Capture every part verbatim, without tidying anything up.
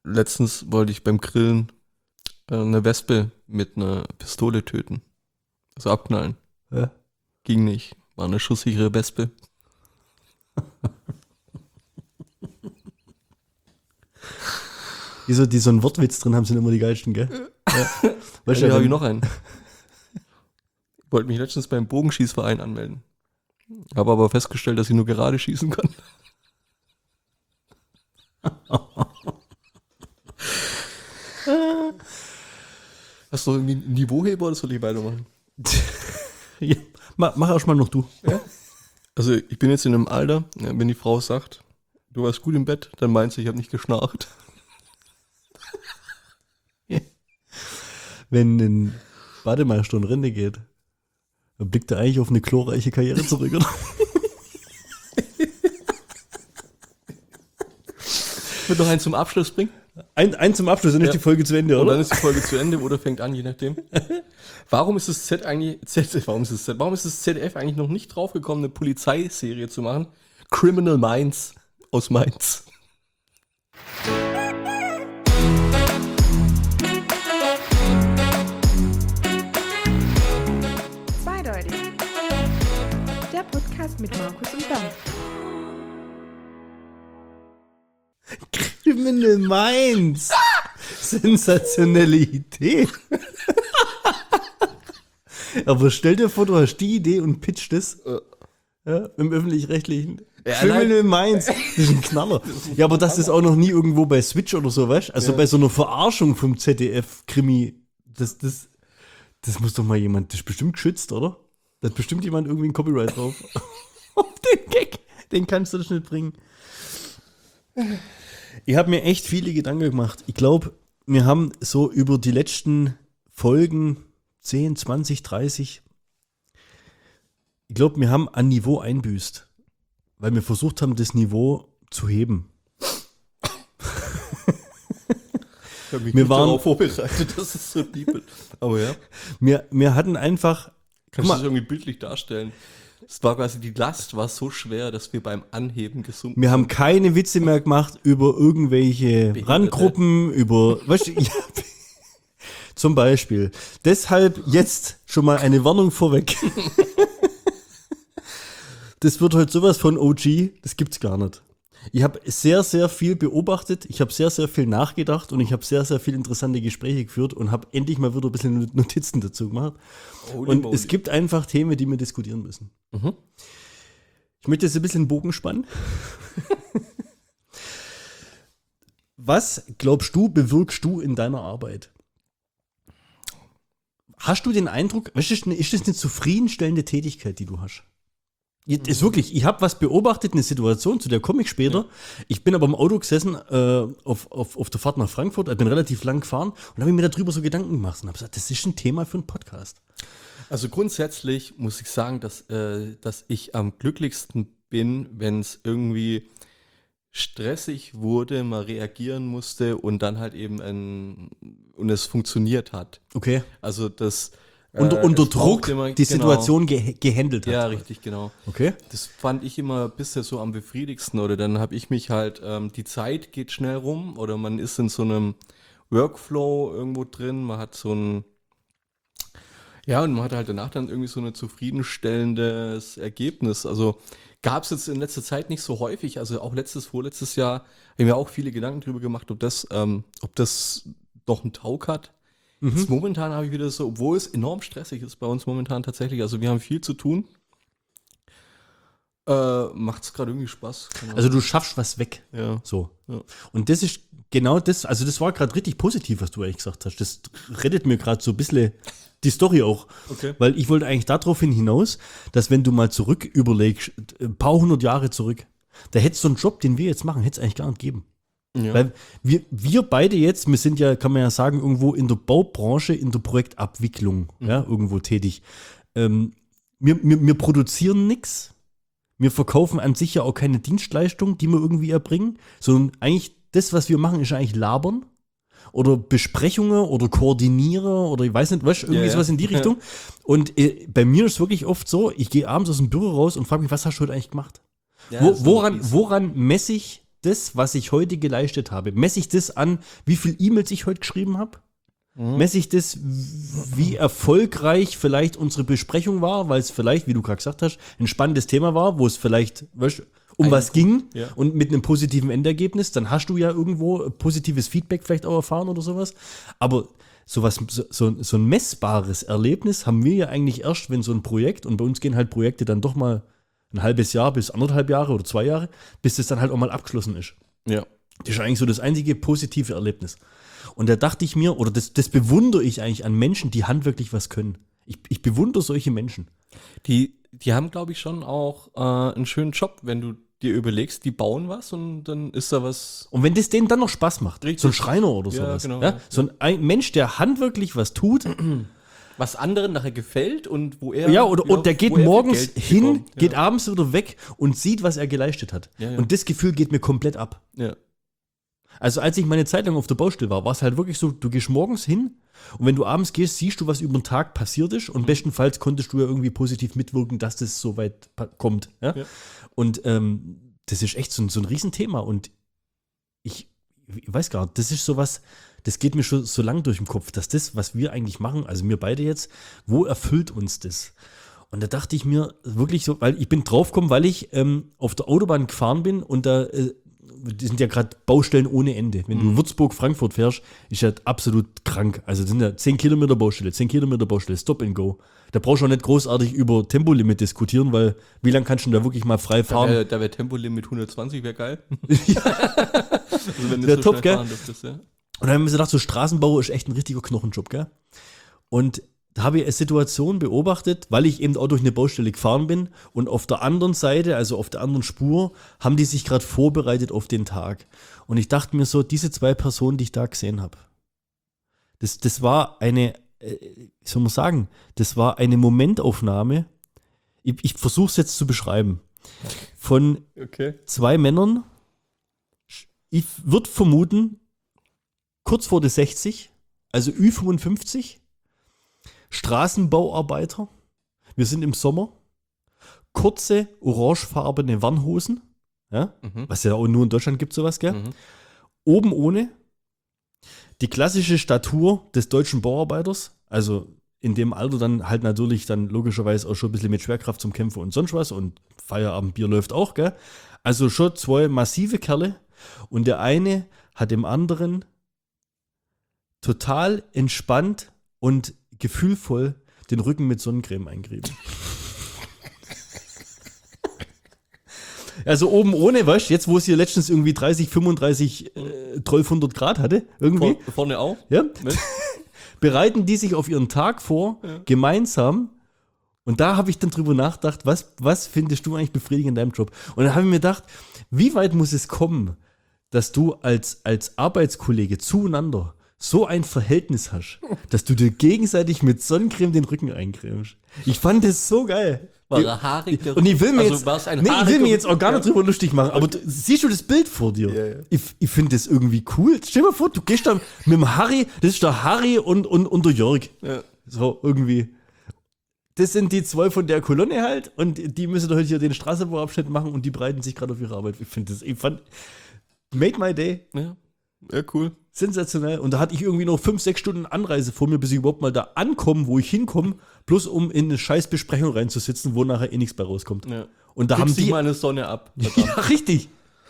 letztens wollte ich beim Grillen äh, eine Wespe mit einer Pistole töten. Also abknallen. Ja. Ging nicht. War eine schusssichere Wespe. Die so, die so einen Wortwitz drin haben, sind immer die geilsten, gell? Ja. Weißt Ja, du, habe wenn- ich noch einen. Ich wollte mich letztens beim Bogenschießverein anmelden. Habe aber festgestellt, dass ich nur gerade schießen kann. Hast du irgendwie einen Niveauheber oder soll ich weitermachen? Ja, mach, mach erst mal noch du. Also ich bin jetzt in einem Alter, ja, wenn die Frau sagt, du warst gut im Bett, dann meinst du, ich habe nicht geschnarcht. Wenn ein Bademeister in Rente geht, dann blickt er eigentlich auf eine glorreiche Karriere zurück, oder? Ich würde noch einen zum Abschluss bringen. Ein, ein zum Abschluss, dann ist Ja. die Folge zu Ende, Und dann oder? ist die Folge zu Ende oder fängt an, je nachdem. Warum ist das Z eigentlich, Z, warum ist das Z, warum ist das Z D F eigentlich noch nicht draufgekommen, eine Polizeiserie zu machen? Criminal Minds aus Mainz. Zweideutig. Der Podcast mit Markus und Bernd. Criminal Minds. Sensationelle Idee. Aber stell dir vor, du hast die Idee und pitcht es ja, im Öffentlich-Rechtlichen. Ja, Criminal Minds. Das ist ein Knaller. Ja, aber das ist auch noch nie irgendwo bei Switch oder so, weißt du? Also Ja. bei so einer Verarschung vom Z D F-Krimi, das, das, das muss doch mal jemand, das ist bestimmt geschützt, oder? Da hat bestimmt jemand irgendwie ein Copyright drauf. Auf den Gag, den kannst du das nicht bringen. Ich habe mir echt viele Gedanken gemacht. Ich glaube, wir haben so über die letzten Folgen zehn, zwanzig, dreißig, ich glaube, wir haben an Niveau einbüßt, weil wir versucht haben, das Niveau zu heben. Ich habe mich Wir nicht waren- darauf vorbereitet, dass es so deep wird. Aber ja, Wir, wir hatten einfach, kannst du Guck das mal. irgendwie bildlich darstellen? Es war quasi, die Last war so schwer, dass wir beim Anheben gesunken wir haben keine Witze mehr gemacht über irgendwelche Behinderte. Randgruppen, über, weißt du, ja, zum Beispiel. Deshalb jetzt schon mal eine Warnung vorweg. Das wird heute sowas von O G, das gibt's gar nicht. Ich habe sehr, sehr viel beobachtet, ich habe sehr, sehr viel nachgedacht und ich habe sehr, sehr viele interessante Gespräche geführt und habe endlich mal wieder ein bisschen Notizen dazu gemacht. Holy Und moly. es gibt einfach Themen, die wir diskutieren müssen. Mhm. Ich möchte jetzt ein bisschen den Bogen spannen. Was glaubst du, bewirkst du in deiner Arbeit? Hast du den Eindruck, weißt du, ist eine- ist das eine zufriedenstellende Tätigkeit, die du hast? Jetzt Ist wirklich, ich habe was beobachtet, eine Situation, zu der komme ich später. Ich bin aber im Auto gesessen äh, auf, auf, auf der Fahrt nach Frankfurt, ich bin relativ lang gefahren und habe mir darüber so Gedanken gemacht und habe gesagt, das ist ein Thema für einen Podcast. Also grundsätzlich muss ich sagen, dass, äh, dass ich am glücklichsten bin, wenn es irgendwie stressig wurde, mal reagieren musste und dann halt eben ein, und es funktioniert hat. Okay. Also das Unter, äh, unter es braucht Druck immer- die genau. Situation ge gehandelt hat. Ja, richtig, genau. Okay. Das fand ich immer bisher so am befriedigsten. Oder dann habe ich mich halt, ähm, die Zeit geht schnell rum oder man ist in so einem Workflow irgendwo drin, man hat so ein, ja, und man hat halt danach dann irgendwie so ein zufriedenstellendes Ergebnis. Also gab es jetzt in letzter Zeit nicht so häufig, also auch letztes, vorletztes Jahr, habe ich mir auch viele Gedanken drüber gemacht, ob das, ähm, ob das doch einen Taug hat. Jetzt momentan habe ich wieder so, obwohl es enorm stressig ist bei uns momentan tatsächlich, also wir haben viel zu tun, äh, macht es gerade irgendwie Spaß. Keine Also du schaffst was weg. Ahnung. ja. So. Ja. Und das ist genau das, also das war gerade richtig positiv, was du eigentlich gesagt hast. Das rettet mir gerade so ein bisschen die Story auch. Okay. Weil ich wollte eigentlich darauf hin hinaus, dass wenn du mal zurück überlegst, ein paar hundert Jahre zurück, da hättest du so einen Job, den wir jetzt machen, hätte es eigentlich gar nicht gegeben. Ja. Weil wir, wir beide jetzt, wir sind ja, kann man ja sagen, irgendwo in der Baubranche, in der Projektabwicklung, ja, irgendwo tätig. Ähm, wir, wir, wir produzieren nichts. Wir verkaufen an sich ja auch keine Dienstleistung, die wir irgendwie erbringen, sondern eigentlich das, was wir machen, ist eigentlich labern oder Besprechungen oder koordinieren oder ich weiß nicht, was, irgendwie Ja, ja. sowas in die Richtung. Und äh, bei mir ist es wirklich oft so, ich gehe abends aus dem Büro raus und frage mich, was hast du heute eigentlich gemacht? Ja, Wo, das ist woran, fies. woran messe ich das, was ich heute geleistet habe, messe ich das an, wie viele E-Mails ich heute geschrieben habe? Mhm. Messe ich das, wie erfolgreich vielleicht unsere Besprechung war, weil es vielleicht, wie du gerade gesagt hast, ein spannendes Thema war, wo es vielleicht, weißt, um Ein was ging ja. und mit einem positiven Endergebnis, dann hast du ja irgendwo positives Feedback vielleicht auch erfahren oder sowas. Aber sowas, so, so, so ein messbares Erlebnis haben wir ja eigentlich erst, wenn so ein Projekt, und bei uns gehen halt Projekte dann doch mal ein halbes Jahr bis anderthalb Jahre oder zwei Jahre, bis das dann halt auch mal abgeschlossen ist. Ja. Das ist eigentlich so das einzige positive Erlebnis. Und da dachte ich mir, oder das, das bewundere ich eigentlich an Menschen, die handwerklich was können. Ich, ich bewundere solche Menschen. Die, die haben, glaube ich, schon auch äh, einen schönen Job, wenn du dir überlegst, die bauen was und dann ist da was. Und wenn das denen dann noch Spaß macht, Richtig. so ein Schreiner oder Ja, sowas. genau. Ja? So ein, ein Mensch, der handwerklich was tut. Was anderen nachher gefällt und wo er. Ja, oder, ja, und der geht wo er morgens Geld hin, bekommt. geht ja. abends wieder weg und sieht, was er geleistet hat. Ja, ja. Und das Gefühl geht mir komplett ab. Ja. Also als ich meine Zeit lang auf der Baustelle war, war es halt wirklich so, du gehst morgens hin und wenn du abends gehst, siehst du, was über den Tag passiert ist und mhm. bestenfalls konntest du ja irgendwie positiv mitwirken, dass das so weit pa- kommt. Ja? Ja. Und ähm, das ist echt so ein, so ein Riesenthema und ich, ich weiß gar nicht, das ist sowas, das geht mir schon so lang durch den Kopf, dass das, was wir eigentlich machen, also wir beide jetzt, wo erfüllt uns das? Und da dachte ich mir wirklich so, weil ich bin draufgekommen, weil ich ähm, auf der Autobahn gefahren bin und da äh, die sind ja gerade Baustellen ohne Ende. Wenn du Würzburg, Frankfurt fährst, ist ja absolut krank. Also das sind ja zehn Kilometer Baustelle, zehn Kilometer Baustelle, Stop and Go. Da brauchst du auch nicht großartig über Tempolimit diskutieren, weil wie lange kannst du da wirklich mal frei fahren? Da wäre wär Tempolimit hundertzwanzig, wäre geil. ja. Also wenn du wär so top, schnell gell? fahren dürftest, ja. Und dann haben wir so gedacht, so Straßenbau ist echt ein richtiger Knochenjob, gell? Und da habe ich eine Situation beobachtet, weil ich eben auch durch eine Baustelle gefahren bin und auf der anderen Seite, also auf der anderen Spur, haben die sich gerade vorbereitet auf den Tag. Und ich dachte mir so, diese zwei Personen, die ich da gesehen habe, das, das war eine, äh, wie soll man sagen, das war eine Momentaufnahme, ich, ich versuche es jetzt zu beschreiben, von okay. zwei Männern, ich würde vermuten, kurz vor der sechzig, also Ü fünfundfünfzig, Straßenbauarbeiter, wir sind im Sommer, kurze orangefarbene Warnhosen, ja, mhm. was ja auch nur in Deutschland gibt, sowas, gell? Mhm. Oben ohne, die klassische Statur des deutschen Bauarbeiters, also in dem Alter dann halt natürlich dann logischerweise auch schon ein bisschen mit Schwerkraft zum Kämpfen und sonst was und Feierabendbier läuft auch, gell? Also schon zwei massive Kerle und der eine hat dem anderen total entspannt und gefühlvoll den Rücken mit Sonnencreme eingerieben. Also oben ohne, weißt du, jetzt wo es hier letztens irgendwie dreißig, fünfunddreißig, äh, zwölfhundert Grad hatte, irgendwie. Vor, vorne auch? Ja. Bereiten die sich auf ihren Tag vor, ja. gemeinsam. Und da habe ich dann drüber nachgedacht, was, was findest du eigentlich befriedigend in deinem Job? Und dann habe ich mir gedacht, wie weit muss es kommen, dass du als, als Arbeitskollege zueinander so ein Verhältnis hast, dass du dir gegenseitig mit Sonnencreme den Rücken eincremst. Ich fand das so geil. War er haarig? Der und ich will mir also jetzt, war's ein nee, ich will mir jetzt auch gar nicht ja. drüber lustig machen, aber du, siehst du das Bild vor dir? Ja, ja. Ich, ich finde das irgendwie cool. Stell dir mal vor, du gehst da mit dem Harry, das ist der Harry und, und, und der Jörg. Ja. So, irgendwie. Das sind die zwei von der Kolonne halt und die müssen heute hier den Straßenbauabschnitt machen und die bereiten sich gerade auf ihre Arbeit. Ich finde das, ich fand, made my day. Ja, ja, cool. Sensationell. Und da hatte ich irgendwie noch fünf, sechs Stunden Anreise vor mir, bis ich überhaupt mal da ankomme, wo ich hinkomme, bloß um in eine scheiß Besprechung reinzusitzen, wo nachher eh nichts bei rauskommt. Ja. Und da haben die mal eine Sonne ab. Ja, richtig.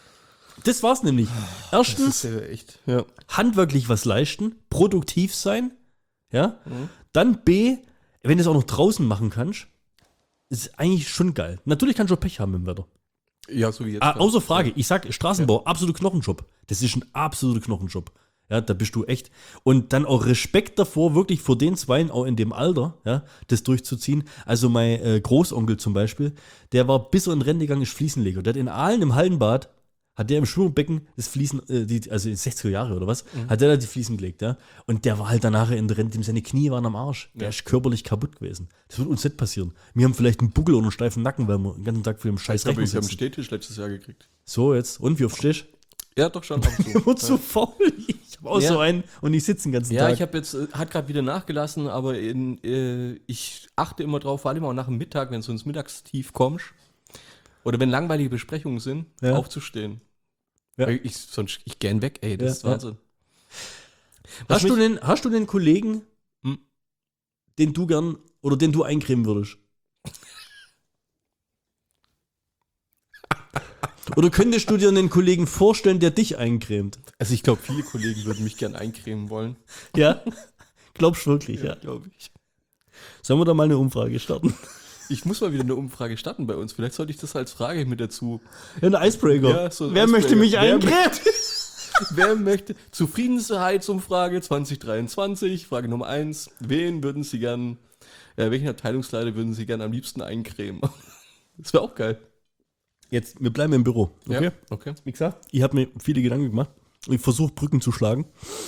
Das war's nämlich. Erstens, das ist ja echt, ja. handwerklich was leisten, produktiv sein, ja. Mhm. Dann B, wenn du es auch noch draußen machen kannst, ist eigentlich schon geil. Natürlich kannst du auch Pech haben im Wetter. Ja, so wie jetzt. Ah, außer Frage, ich sag Straßenbau, ja. absoluter Knochenjob. Das ist ein absoluter Knochenjob. Ja, da bist du echt. Und dann auch Respekt davor, wirklich vor den Zweien, auch in dem Alter, ja, das durchzuziehen. Also mein äh, Großonkel zum Beispiel, der war bis er in Rente gegangen, ist Fliesenleger. Der hat in Aalen im Hallenbad, hat der im Schwimmbecken das Fließen, äh, die, also in sechziger Jahre oder was, mhm. hat der da die Fliesen gelegt, ja. Und der war halt danach in der Rente, seine Knie waren am Arsch. Der ja. ist körperlich kaputt gewesen. Das wird uns nicht passieren. Wir haben vielleicht einen Buckel oder einen steifen Nacken, weil wir den ganzen Tag für den scheiß Rechner sitzen. Ich habe einen Stehtisch letztes Jahr gekriegt. So, jetzt. Und wie oft stehst du? Ja, doch schon. Ab und zu. Immer zu faul. Ich habe auch ja. so einen und ich sitze den ganzen ja, Tag. Ja, ich habe jetzt, hat gerade wieder nachgelassen, aber in, äh, ich achte immer drauf, vor allem auch nach dem Mittag, wenn du ins Mittagstief kommst oder wenn langweilige Besprechungen sind, ja. aufzustehen. Ja. Ich, sonst, ich gern weg, ey, das Ja, ist Wahnsinn. Hast Was du, mich- einen, hast du einen Kollegen, Hm. den du gern oder den du eincremen würdest? Oder könntest du dir einen Kollegen vorstellen, der dich eincremt? Also ich glaube, viele Kollegen würden mich gern eincremen wollen. Ja? Glaubst du wirklich, ja? glaube ich. Sollen wir da mal eine Umfrage starten? Ich muss mal wieder eine Umfrage starten bei uns. Vielleicht sollte ich das als Frage mit dazu. Ja, ein Icebreaker. Ja, so ein Wer möchte Icebreaker. mich Wer eincremen? Wer möchte? Zufriedenheitsumfrage zwanzig dreiundzwanzig, Frage Nummer eins. Wen würden Sie gern, äh, welchen Abteilungsleiter würden Sie gern am liebsten eincremen? Das wäre auch geil. Jetzt, wir bleiben im Büro. Okay? Ja, okay. Wie gesagt, ich habe mir viele Gedanken gemacht. Ich versuche Brücken zu schlagen.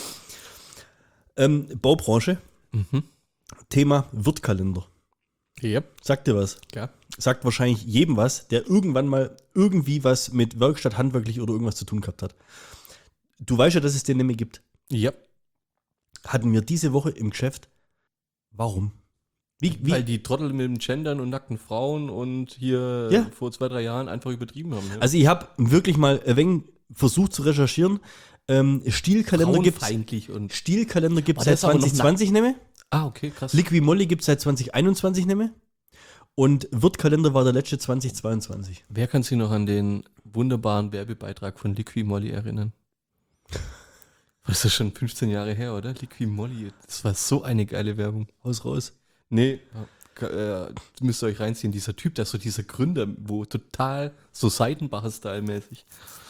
Ähm, Baubranche. Mhm. Thema Wirtkalender. Yep. Sagt dir was? Ja. Sagt wahrscheinlich jedem was, der irgendwann mal irgendwie was mit Werkstatt, handwerklich oder irgendwas zu tun gehabt hat. Du weißt ja, dass es den nicht mehr gibt. Yep. Hatten wir diese Woche im Geschäft. Warum? Wie, wie? Weil die Trottel mit dem Gendern und nackten Frauen und hier Ja. vor zwei, drei Jahren einfach übertrieben haben. Ja. Also ich habe wirklich mal ein wenig versucht zu recherchieren. Ähm, Stilkalender gibt es Frauenfeindlich und. Stilkalender gibt's Oh, der seit ist aber noch zwanzig zwanzig nicht mehr. Ah, okay, krass. Liqui Moly gibt es seit zwanzig einundzwanzig nicht mehr. Und Wirtkalender war der letzte zwanzig zweiundzwanzig. Wer kann sich noch an den wunderbaren Werbebeitrag von Liqui Moly erinnern? Das ist schon fünfzehn Jahre her, oder? Liqui Moly. Das war so eine geile Werbung. Haus raus. Nee, äh, müsst ihr euch reinziehen. Dieser Typ, der ist so dieser Gründer, wo total so Seitenbacher-Style-mäßig.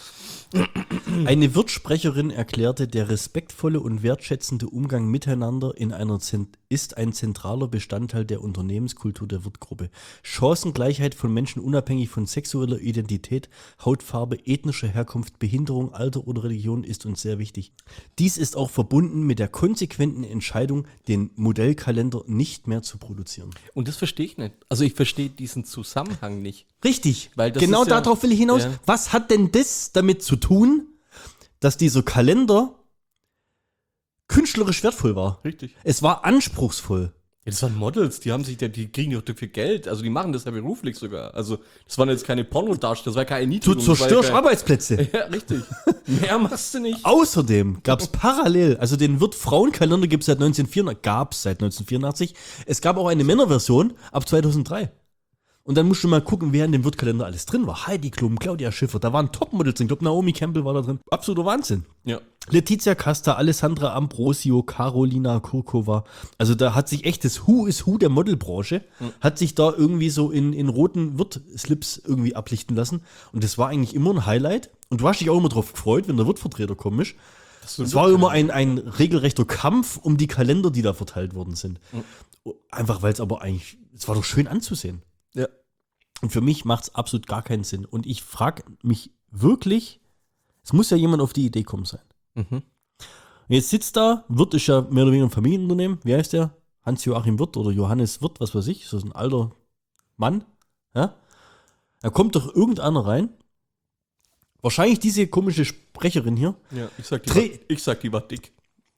Eine Wirtssprecherin erklärte, der respektvolle und wertschätzende Umgang miteinander in einer Zent- ist ein zentraler Bestandteil der Unternehmenskultur der Wirtgruppe. Chancengleichheit von Menschen unabhängig von sexueller Identität, Hautfarbe, ethnischer Herkunft, Behinderung, Alter oder Religion ist uns sehr wichtig. Dies ist auch verbunden mit der konsequenten Entscheidung, den Modellkalender nicht mehr zu produzieren. Und das verstehe ich nicht. Also ich verstehe diesen Zusammenhang nicht. Richtig, Weil das genau ist ja- darauf will ich hinaus. Ja. Was hat denn das damit zu tun, dass dieser Kalender künstlerisch wertvoll war? Richtig. Es war anspruchsvoll. Ja, das waren Models, die haben sich, die, die kriegen doch dafür Geld. Also die machen das ja beruflich sogar. Also das waren jetzt keine Pornodarsteller, das war keine Du Erniedrigung. das war zerstörst kein- Arbeitsplätze. Ja, richtig. Mehr machst du nicht. Außerdem gab es parallel, also den Wirt-Frauenkalender gibt es seit neunzehnhundertvierundachtzig, gab es seit neunzehnhundertvierundachtzig. Es gab auch eine Männerversion ab zweitausenddrei. Und dann musst du mal gucken, wer in dem Wirtkalender alles drin war. Heidi Klum, Claudia Schiffer, da waren Topmodels drin. Ich glaube, Naomi Campbell war da drin. Absoluter Wahnsinn. Ja. Letizia Casta, Alessandra Ambrosio, Carolina Kurkova. Also da hat sich echt das Who is Who der Modelbranche, hat sich da irgendwie so in, in roten Wirt-Slips irgendwie ablichten lassen. Und das war eigentlich immer ein Highlight. Und du hast dich auch immer drauf gefreut, wenn der Wirtvertreter komisch. Es war immer ein, ein regelrechter Kampf um die Kalender, die da verteilt worden sind. Einfach weil es aber eigentlich, es war doch schön anzusehen. Ja. Und für mich macht es absolut gar keinen Sinn. Und ich frage mich wirklich, es muss ja jemand auf die Idee kommen sein. Mhm. Und jetzt sitzt da, Wirth ist ja mehr oder weniger ein Familienunternehmen. Wie heißt der? Hans-Joachim Wirth oder Johannes Wirth, was weiß ich. So ein alter Mann. Ja? Da kommt doch irgendeiner rein. Wahrscheinlich diese komische Sprecherin hier. Ja, ich sag, die Dreh- war, ich sag, die war dick.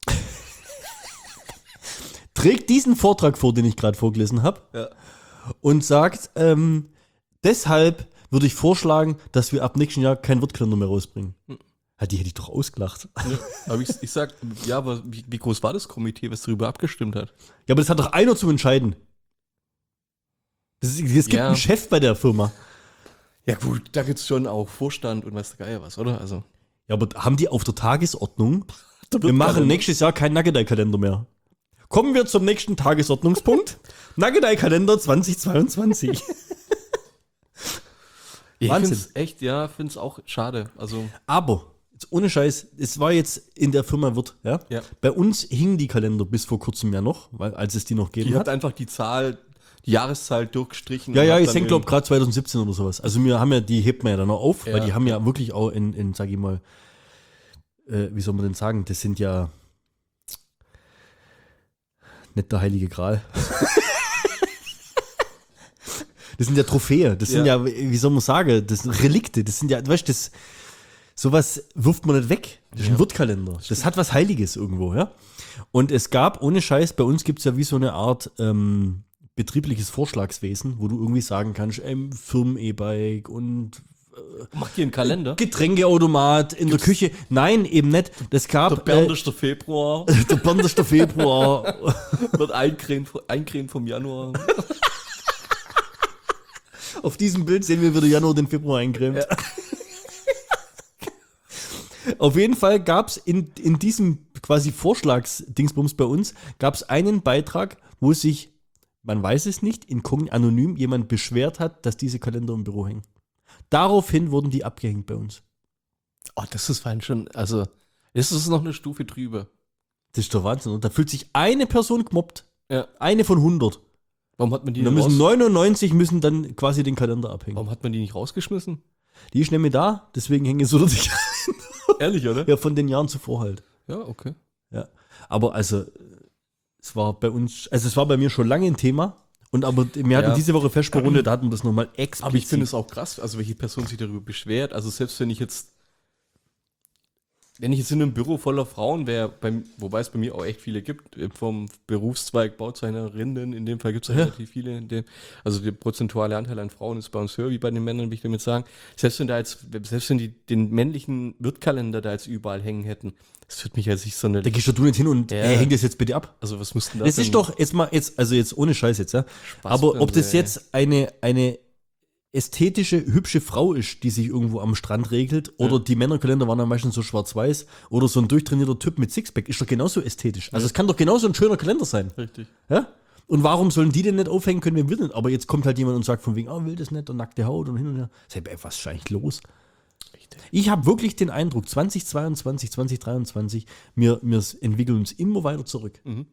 Trägt diesen Vortrag vor, den ich gerade vorgelesen habe. Ja. Und sagt, ähm, deshalb würde ich vorschlagen, dass wir ab nächsten Jahr keinen Wirtkalender mehr rausbringen. Ja, die hätte ich doch ausgelacht. Ja. Aber ich, ich sag, ja, aber wie, wie groß war das Komitee, was darüber abgestimmt hat? Ja, aber das hat doch einer zu entscheiden. Das ist, es gibt Ja. einen Chef bei der Firma. Ja gut, da gibt's schon auch Vorstand und was der Geier was, oder? Also Ja, aber haben die auf der Tagesordnung, Der wir machen Wirtkalender. nächstes Jahr keinen Nuggetei-Kalender mehr. Kommen wir zum nächsten Tagesordnungspunkt. Nuggetei-Kalender zwanzig zweiundzwanzig. ich Wahnsinn. find's echt, ja, find's auch schade. Also Aber, jetzt ohne Scheiß, es war jetzt in der Firma Wirth, ja? Ja. Bei uns hingen die Kalender bis vor kurzem ja noch, weil, als es die noch gegeben die hat. hat einfach die Zahl, die Jahreszahl durchgestrichen. Ja, und ja, hat ich dann denke, in- glaube gerade zwanzig siebzehn oder sowas. Also wir haben ja, die hebt man ja dann noch auf, weil Ja, die haben ja, wirklich auch in, in, sag ich mal, äh, wie soll man denn sagen, das sind ja nicht der heilige Gral. Das sind ja Trophäe, das sind ja, Ja. wie soll man sagen, das sind Relikte, das sind ja, weißt du, das, sowas wirft man nicht weg. Das ist ein Ja. Wirtkalender. Das hat was Heiliges irgendwo, ja. Und es gab, ohne Scheiß, bei uns gibt es ja wie so eine Art ähm, betriebliches Vorschlagswesen, wo du irgendwie sagen kannst, ähm, Firmen-E-Bike und Macht ihr einen Kalender? Getränkeautomat in der Küche. Nein, eben nicht. Das gab. Der Berndester Februar äh, der Berndester Februar. wird eincremen, eincremen vom Januar. Auf diesem Bild sehen wir, wie der Januar den Februar eincremt. Ja. Auf jeden Fall gab es in, in diesem quasi Vorschlagsdingsbums bei uns, gab es einen Beitrag, wo sich, man weiß es nicht, inkogn anonym jemand beschwert hat, dass diese Kalender im Büro hängen. Daraufhin wurden die abgehängt bei uns. Oh, das ist fein schon, also, ist es noch eine Stufe drüber. Das ist der Wahnsinn. Und da fühlt sich eine Person gemobbt. Ja. Eine von hundert. Warum hat man die Und dann nicht müssen raus- neunundneunzig müssen dann quasi den Kalender abhängen. Warum hat man die nicht rausgeschmissen? Die ist nämlich da, deswegen hängen sie sich Ehrlich, oder? ja von den Jahren zuvor halt. Ja, okay. Ja. Aber also, es war bei uns, also es war bei mir schon lange ein Thema. Und aber wir hatten Ja. diese Woche Vesperrunde, da hatten wir das nochmal explizit. Aber ich finde es auch krass, also welche Person sich darüber beschwert. Also selbst wenn ich jetzt, wenn ich jetzt in einem Büro voller Frauen wäre, beim- wobei es bei mir auch echt viele gibt, äh, vom Berufszweig Bauzeichnerinnen, in dem Fall gibt es Ja. relativ viele, in dem, also der prozentuale Anteil an Frauen ist bei uns höher wie bei den Männern, will ich damit sagen. Selbst wenn da jetzt, selbst wenn die den männlichen Wirtkalender da jetzt überall hängen hätten, das wird mich jetzt nicht so eine, Da gehst doch du nicht hin und Ja. ey, häng das jetzt bitte ab. also was müssten das Das denn- ist doch jetzt mal, jetzt, also jetzt ohne Scheiß jetzt, ja. Spaß Aber für ob das unsere- jetzt eine, eine ästhetische, hübsche Frau ist, die sich irgendwo am Strand regelt, oder die Männerkalender waren dann meistens so schwarz-weiß, oder so ein durchtrainierter Typ mit Sixpack, ist doch genauso ästhetisch. Also es kann doch genauso ein schöner Kalender sein. Richtig. Ja? Und warum sollen die denn nicht aufhängen können, wenn wir nicht? Aber jetzt kommt halt jemand und sagt von wegen, oh, will das nicht und nackte Haut und hin und her. Sag, ey, was ist eigentlich los? Ich habe wirklich den Eindruck, zwanzig zweiundzwanzig, zwanzig dreiundzwanzig, wir, wir entwickeln uns immer weiter zurück. Mhm.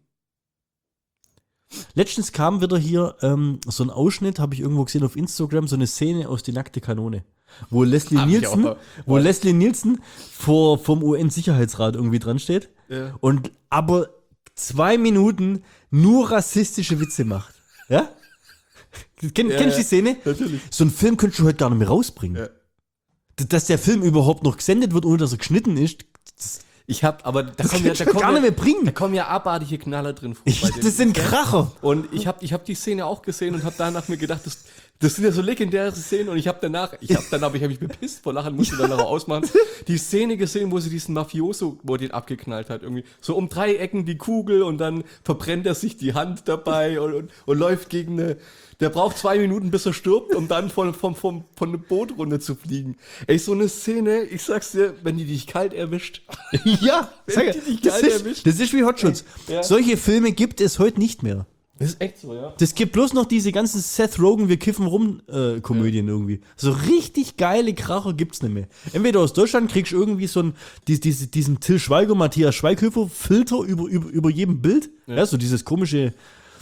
Letztens kam wieder hier ähm, so ein Ausschnitt, habe ich irgendwo gesehen auf Instagram, so eine Szene aus Die nackte Kanone. Wo Leslie Hab ich Nielsen, auch. wo Leslie Nielsen vor, vom U N-Sicherheitsrat irgendwie dran steht Ja. und aber zwei Minuten nur rassistische Witze macht. Ja? Kenn, Ja, kennst du ja. die Szene? Natürlich. So einen Film könntest du heute gar nicht mehr rausbringen. Ja. D- Dass der Film überhaupt noch gesendet wird, ohne dass er geschnitten ist, das, Ich habe, aber da das kommen ja, kannst da du kommen gar ja, nicht mehr bringen. da kommen ja abartige Knaller drin vor. Ich, bei dem das sind Film. Kracher. Und ich habe ich hab die Szene auch gesehen und habe danach mir gedacht, das, das sind ja so legendäre Szenen. Und ich habe danach, ich habe danach, ich habe mich bepisst vor Lachen, musste dann noch ausmachen, die Szene gesehen, wo sie diesen Mafioso, wo er den abgeknallt hat, irgendwie so um drei Ecken die Kugel und dann verbrennt er sich die Hand dabei und, und, und läuft gegen eine. Der braucht zwei Minuten, bis er stirbt, um dann von, von, von, von einer Bootrunde zu fliegen. Ey, so eine Szene, ich sag's dir, wenn die dich kalt erwischt. Ja, Wenn sag, die dich das, kalt ist, erwischt. das ist wie Hotshots. Ja. Solche Filme gibt es heute nicht mehr. Das ist echt so, ja. Das gibt bloß noch diese ganzen Seth Rogen, wir kiffen rum äh, Komödien irgendwie. So richtig geile Kracher gibt's nicht mehr. Entweder aus Deutschland kriegst du irgendwie so einen, die, diese, diesen Till Schweiger, Matthias Schweighöfer Filter über, über, über jedem Bild. Ja. so dieses komische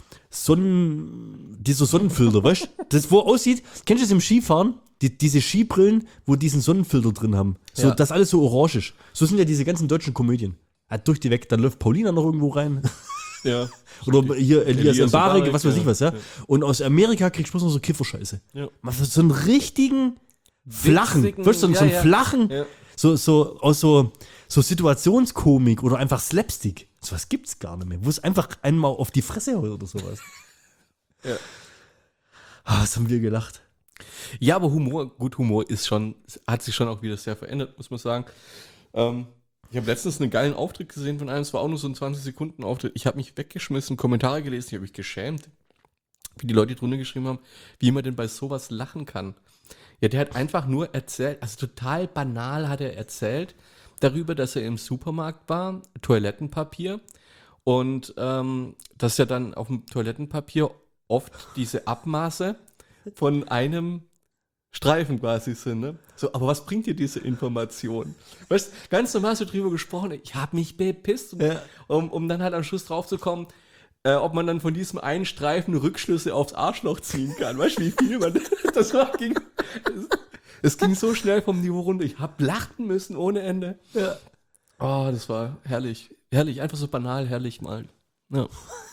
Sonnen, dieser Sonnenfilter, weißt du? Das, wo aussieht, kennst du das im Skifahren? Die, diese Skibrillen, wo diesen Sonnenfilter drin haben. So, Ja. dass alles so orange ist. So sind ja diese ganzen deutschen Komödien. Ja, durch die weg, dann läuft Paulina noch irgendwo rein. Ja. Oder hier Elias Elias Mbarek, Mbarek, was weiß ich ja. was, ja. Ja. Und aus Amerika kriegst du bloß noch so Kifferscheiße. Ja. Man so einen richtigen flachen, Witzigen, weißt du, so, so einen ja, ja. flachen, Ja. so, so, aus so, so Situationskomik oder einfach Slapstick. Sowas gibt's gar nicht mehr. Wo es einfach einmal auf die Fresse haut oder sowas. Ja. Ah, was haben wir gelacht. Ja, aber Humor, gut, Humor ist schon, hat sich schon auch wieder sehr verändert, muss man sagen. Ähm, ich habe letztens einen geilen Auftritt gesehen von einem, es war auch nur so ein zwanzig Sekunden Auftritt. Ich habe mich weggeschmissen, Kommentare gelesen, ich habe mich geschämt, wie die Leute drunter geschrieben haben, wie man denn bei sowas lachen kann. Ja, der hat einfach nur erzählt, also total banal hat er erzählt, darüber, dass er im Supermarkt war, Toilettenpapier, und ähm, dass ja dann auf dem Toilettenpapier oft diese Abmaße von einem Streifen quasi sind, ne? So, aber was bringt dir diese Information? Weißt, ganz normal so drüber gesprochen, ich habe mich bepisst, um, Ja. um, um dann halt am Schluss drauf zu kommen, äh, ob man dann von diesem einen Streifen Rückschlüsse aufs Arschloch ziehen kann. Weißt du, wie viel man, das war, ging, es ging so schnell vom Niveau runter, ich habe lachen müssen ohne Ende. Ja. Oh, das war herrlich, herrlich, einfach so banal, herrlich mal. Ja.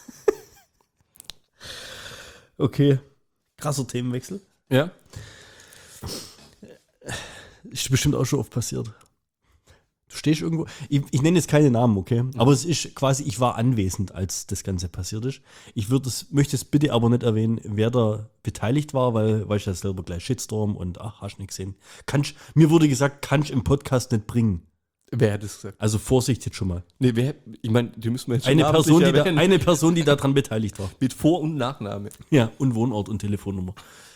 Okay. Krasser Themenwechsel. Ja? Ist bestimmt auch schon oft passiert. Du stehst irgendwo, ich, ich nenne jetzt keine Namen, okay? Aber es ist quasi, ich war anwesend, als das Ganze passiert ist. Ich würde es, möchte es bitte aber nicht erwähnen, wer da beteiligt war, weil, weißt du ja selber gleich Shitstorm und ach, hast nicht gesehen. Kannst, mir wurde gesagt, kannst im Podcast nicht bringen. Wer hat das gesagt? Also Vorsicht jetzt schon mal. Nee, wer, ich meine, die müssen wir jetzt schon Eine namentlich Person, die da, erwähnen. eine Person, die daran beteiligt war. Mit Vor- und Nachname. Ja, und Wohnort und Telefonnummer.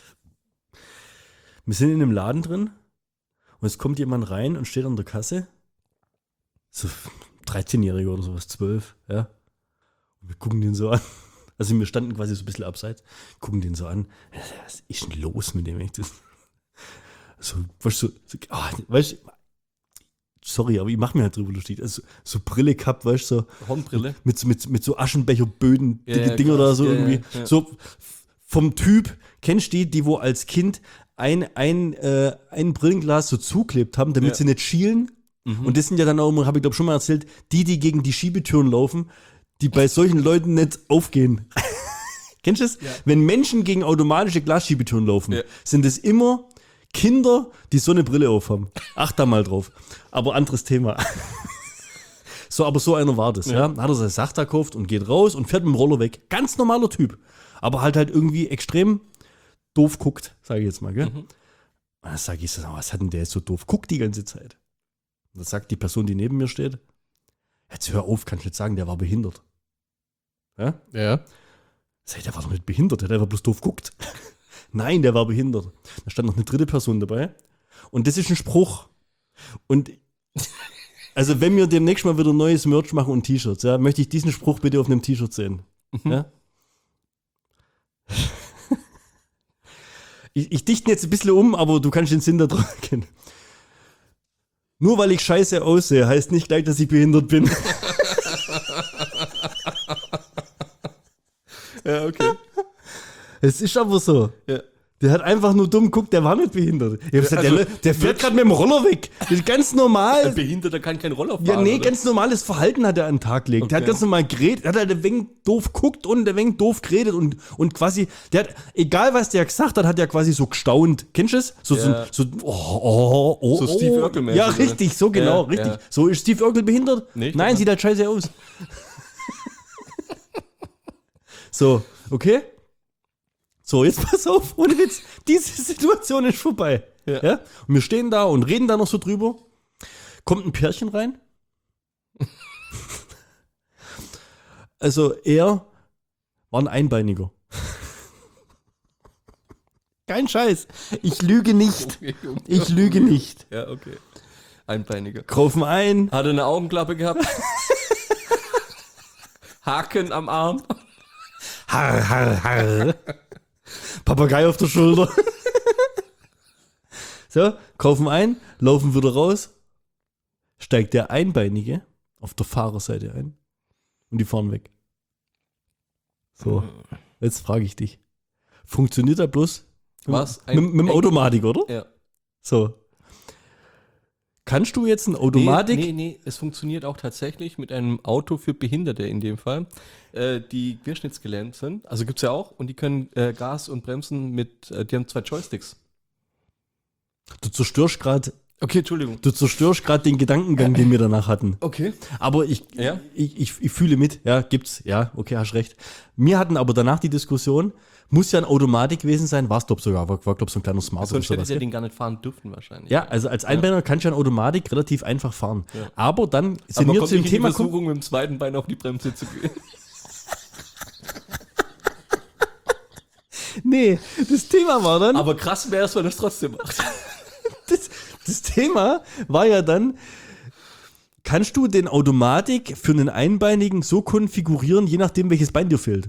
Wir sind in einem Laden drin und es kommt jemand rein und steht an der Kasse. So dreizehnjähriger oder sowas, zwölf, ja. Und wir gucken den so an. Also wir standen quasi so ein bisschen abseits, gucken den so an. Was ist denn los mit dem? Echt? So, weißt du, so, oh, weißt du, sorry, aber ich mache mir halt drüber lustig. Also so Brille gehabt, weißt du, so Hornbrille. mit, so- mit, mit so Aschenbecherböden, Ja, dicke ja, Dinger krass. oder so Ja, irgendwie. ja, ja. So f- vom Typ, kennst du die, die wo als Kind ein, ein, äh, ein Brillenglas so zuklebt haben, damit Ja. sie nicht schielen? Und das sind ja dann auch immer, habe ich glaube schon mal erzählt, die, die gegen die Schiebetüren laufen, die bei solchen Leuten nicht aufgehen. Kennst du das? Ja. Wenn Menschen gegen automatische Glasschiebetüren laufen, Ja. sind es immer Kinder, die so eine Brille aufhaben. Acht da mal drauf. Aber anderes Thema. So, aber so einer war das, ja. Hat er seine Sache da gekauft und geht raus und fährt mit dem Roller weg. Ganz normaler Typ. Aber halt halt irgendwie extrem doof guckt, sage ich jetzt mal, gell? Und dann sage ich so, was hat denn der jetzt so doof guckt die ganze Zeit? Und dann sagt die Person, die neben mir steht, jetzt hör auf, kannst du nicht sagen, der war behindert. Ja? Ja. Sag ich, der war doch nicht behindert, der hat einfach bloß doof guckt. Nein, der war behindert. Da stand noch eine dritte Person dabei. Und das ist ein Spruch. Und also wenn wir demnächst mal wieder neues Merch machen und T-Shirts, ja, möchte ich diesen Spruch bitte auf einem T-Shirt sehen. Ja? Ich, ich dichte ihn jetzt ein bisschen um, aber du kannst den Sinn da dran kennen. Nur weil ich scheiße aussehe, heißt nicht gleich, dass ich behindert bin. Ja, okay. Es ist aber so. Ja. Der hat einfach nur dumm geguckt, der war nicht behindert. Ich hab gesagt, Also, der, der fährt gerade mit dem Roller weg. Das ist ganz normal. Ein Behinderter kann keinen Roller fahren. Ja, nee, oder? ganz normales Verhalten hat er an den Tag gelegt. Der hat Okay. ganz normal geredet, der hat halt ein wenig doof geguckt und ein wenig doof geredet und, und quasi, der hat, egal was der gesagt hat, hat er quasi so gestaunt. Kennst du das? So, Ja. so, so, oh, oh, oh, So Steve oh. Urkel-mäßig, Ja, oder? richtig, so genau, Ja, richtig. ja. So ist Steve Urkel behindert? Nee, ich Nein, glaub sieht halt scheiße aus. So, okay? So, jetzt pass auf, und jetzt, diese Situation ist vorbei. Ja. Ja. Und wir stehen da und reden da noch so drüber. Kommt ein Pärchen rein. Also er war ein Einbeiniger. Kein Scheiß. Ich lüge nicht. Okay, Junge. Ich lüge nicht. Ja, okay. Einbeiniger. Kaufen ein. Hat er eine Augenklappe gehabt? Haken am Arm? Harr, harr, harr. Papagei auf der Schulter. So, kaufen ein, laufen wieder raus. Steigt der Einbeinige auf der Fahrerseite ein und die fahren weg. So, jetzt frage ich dich. Funktioniert da bloß Was? mit, mit, mit dem Automatik, oder? Ja. So. Kannst du jetzt ein Automatik... Nee, nee, nee, es funktioniert auch tatsächlich mit einem Auto für Behinderte in dem Fall, äh, die querschnittsgelähmt sind. Also gibt es ja auch. Und die können äh, Gas und Bremsen mit, äh, die haben zwei Joysticks. Du zerstörst gerade Okay, Entschuldigung. du zerstörst gerade den Gedankengang, den wir danach hatten. Okay. Aber ich, Ja? ich, ich, ich fühle mit, ja, gibt's, ja, okay, hast recht. Wir hatten aber danach die Diskussion, muss ja ein Automatik gewesen sein, war es glaube sogar, war, war glaube so ein kleiner Smart Sonst oder hätte sowas. ja gell? den gar nicht fahren dürfen wahrscheinlich. Ja, also als Einbeiner kannst du ja ein Automatik relativ einfach fahren. Ja. Aber dann sind Aber wir kommt zu dem nicht in Thema die gekommen. Versuchung, mit dem zweiten Bein auf die Bremse zu gehen. Nee, das Thema war dann, Aber krass wäre es, wenn er es trotzdem macht. das, das Thema war ja dann, kannst du den Automatik für einen Einbeinigen so konfigurieren, je nachdem, welches Bein dir fehlt?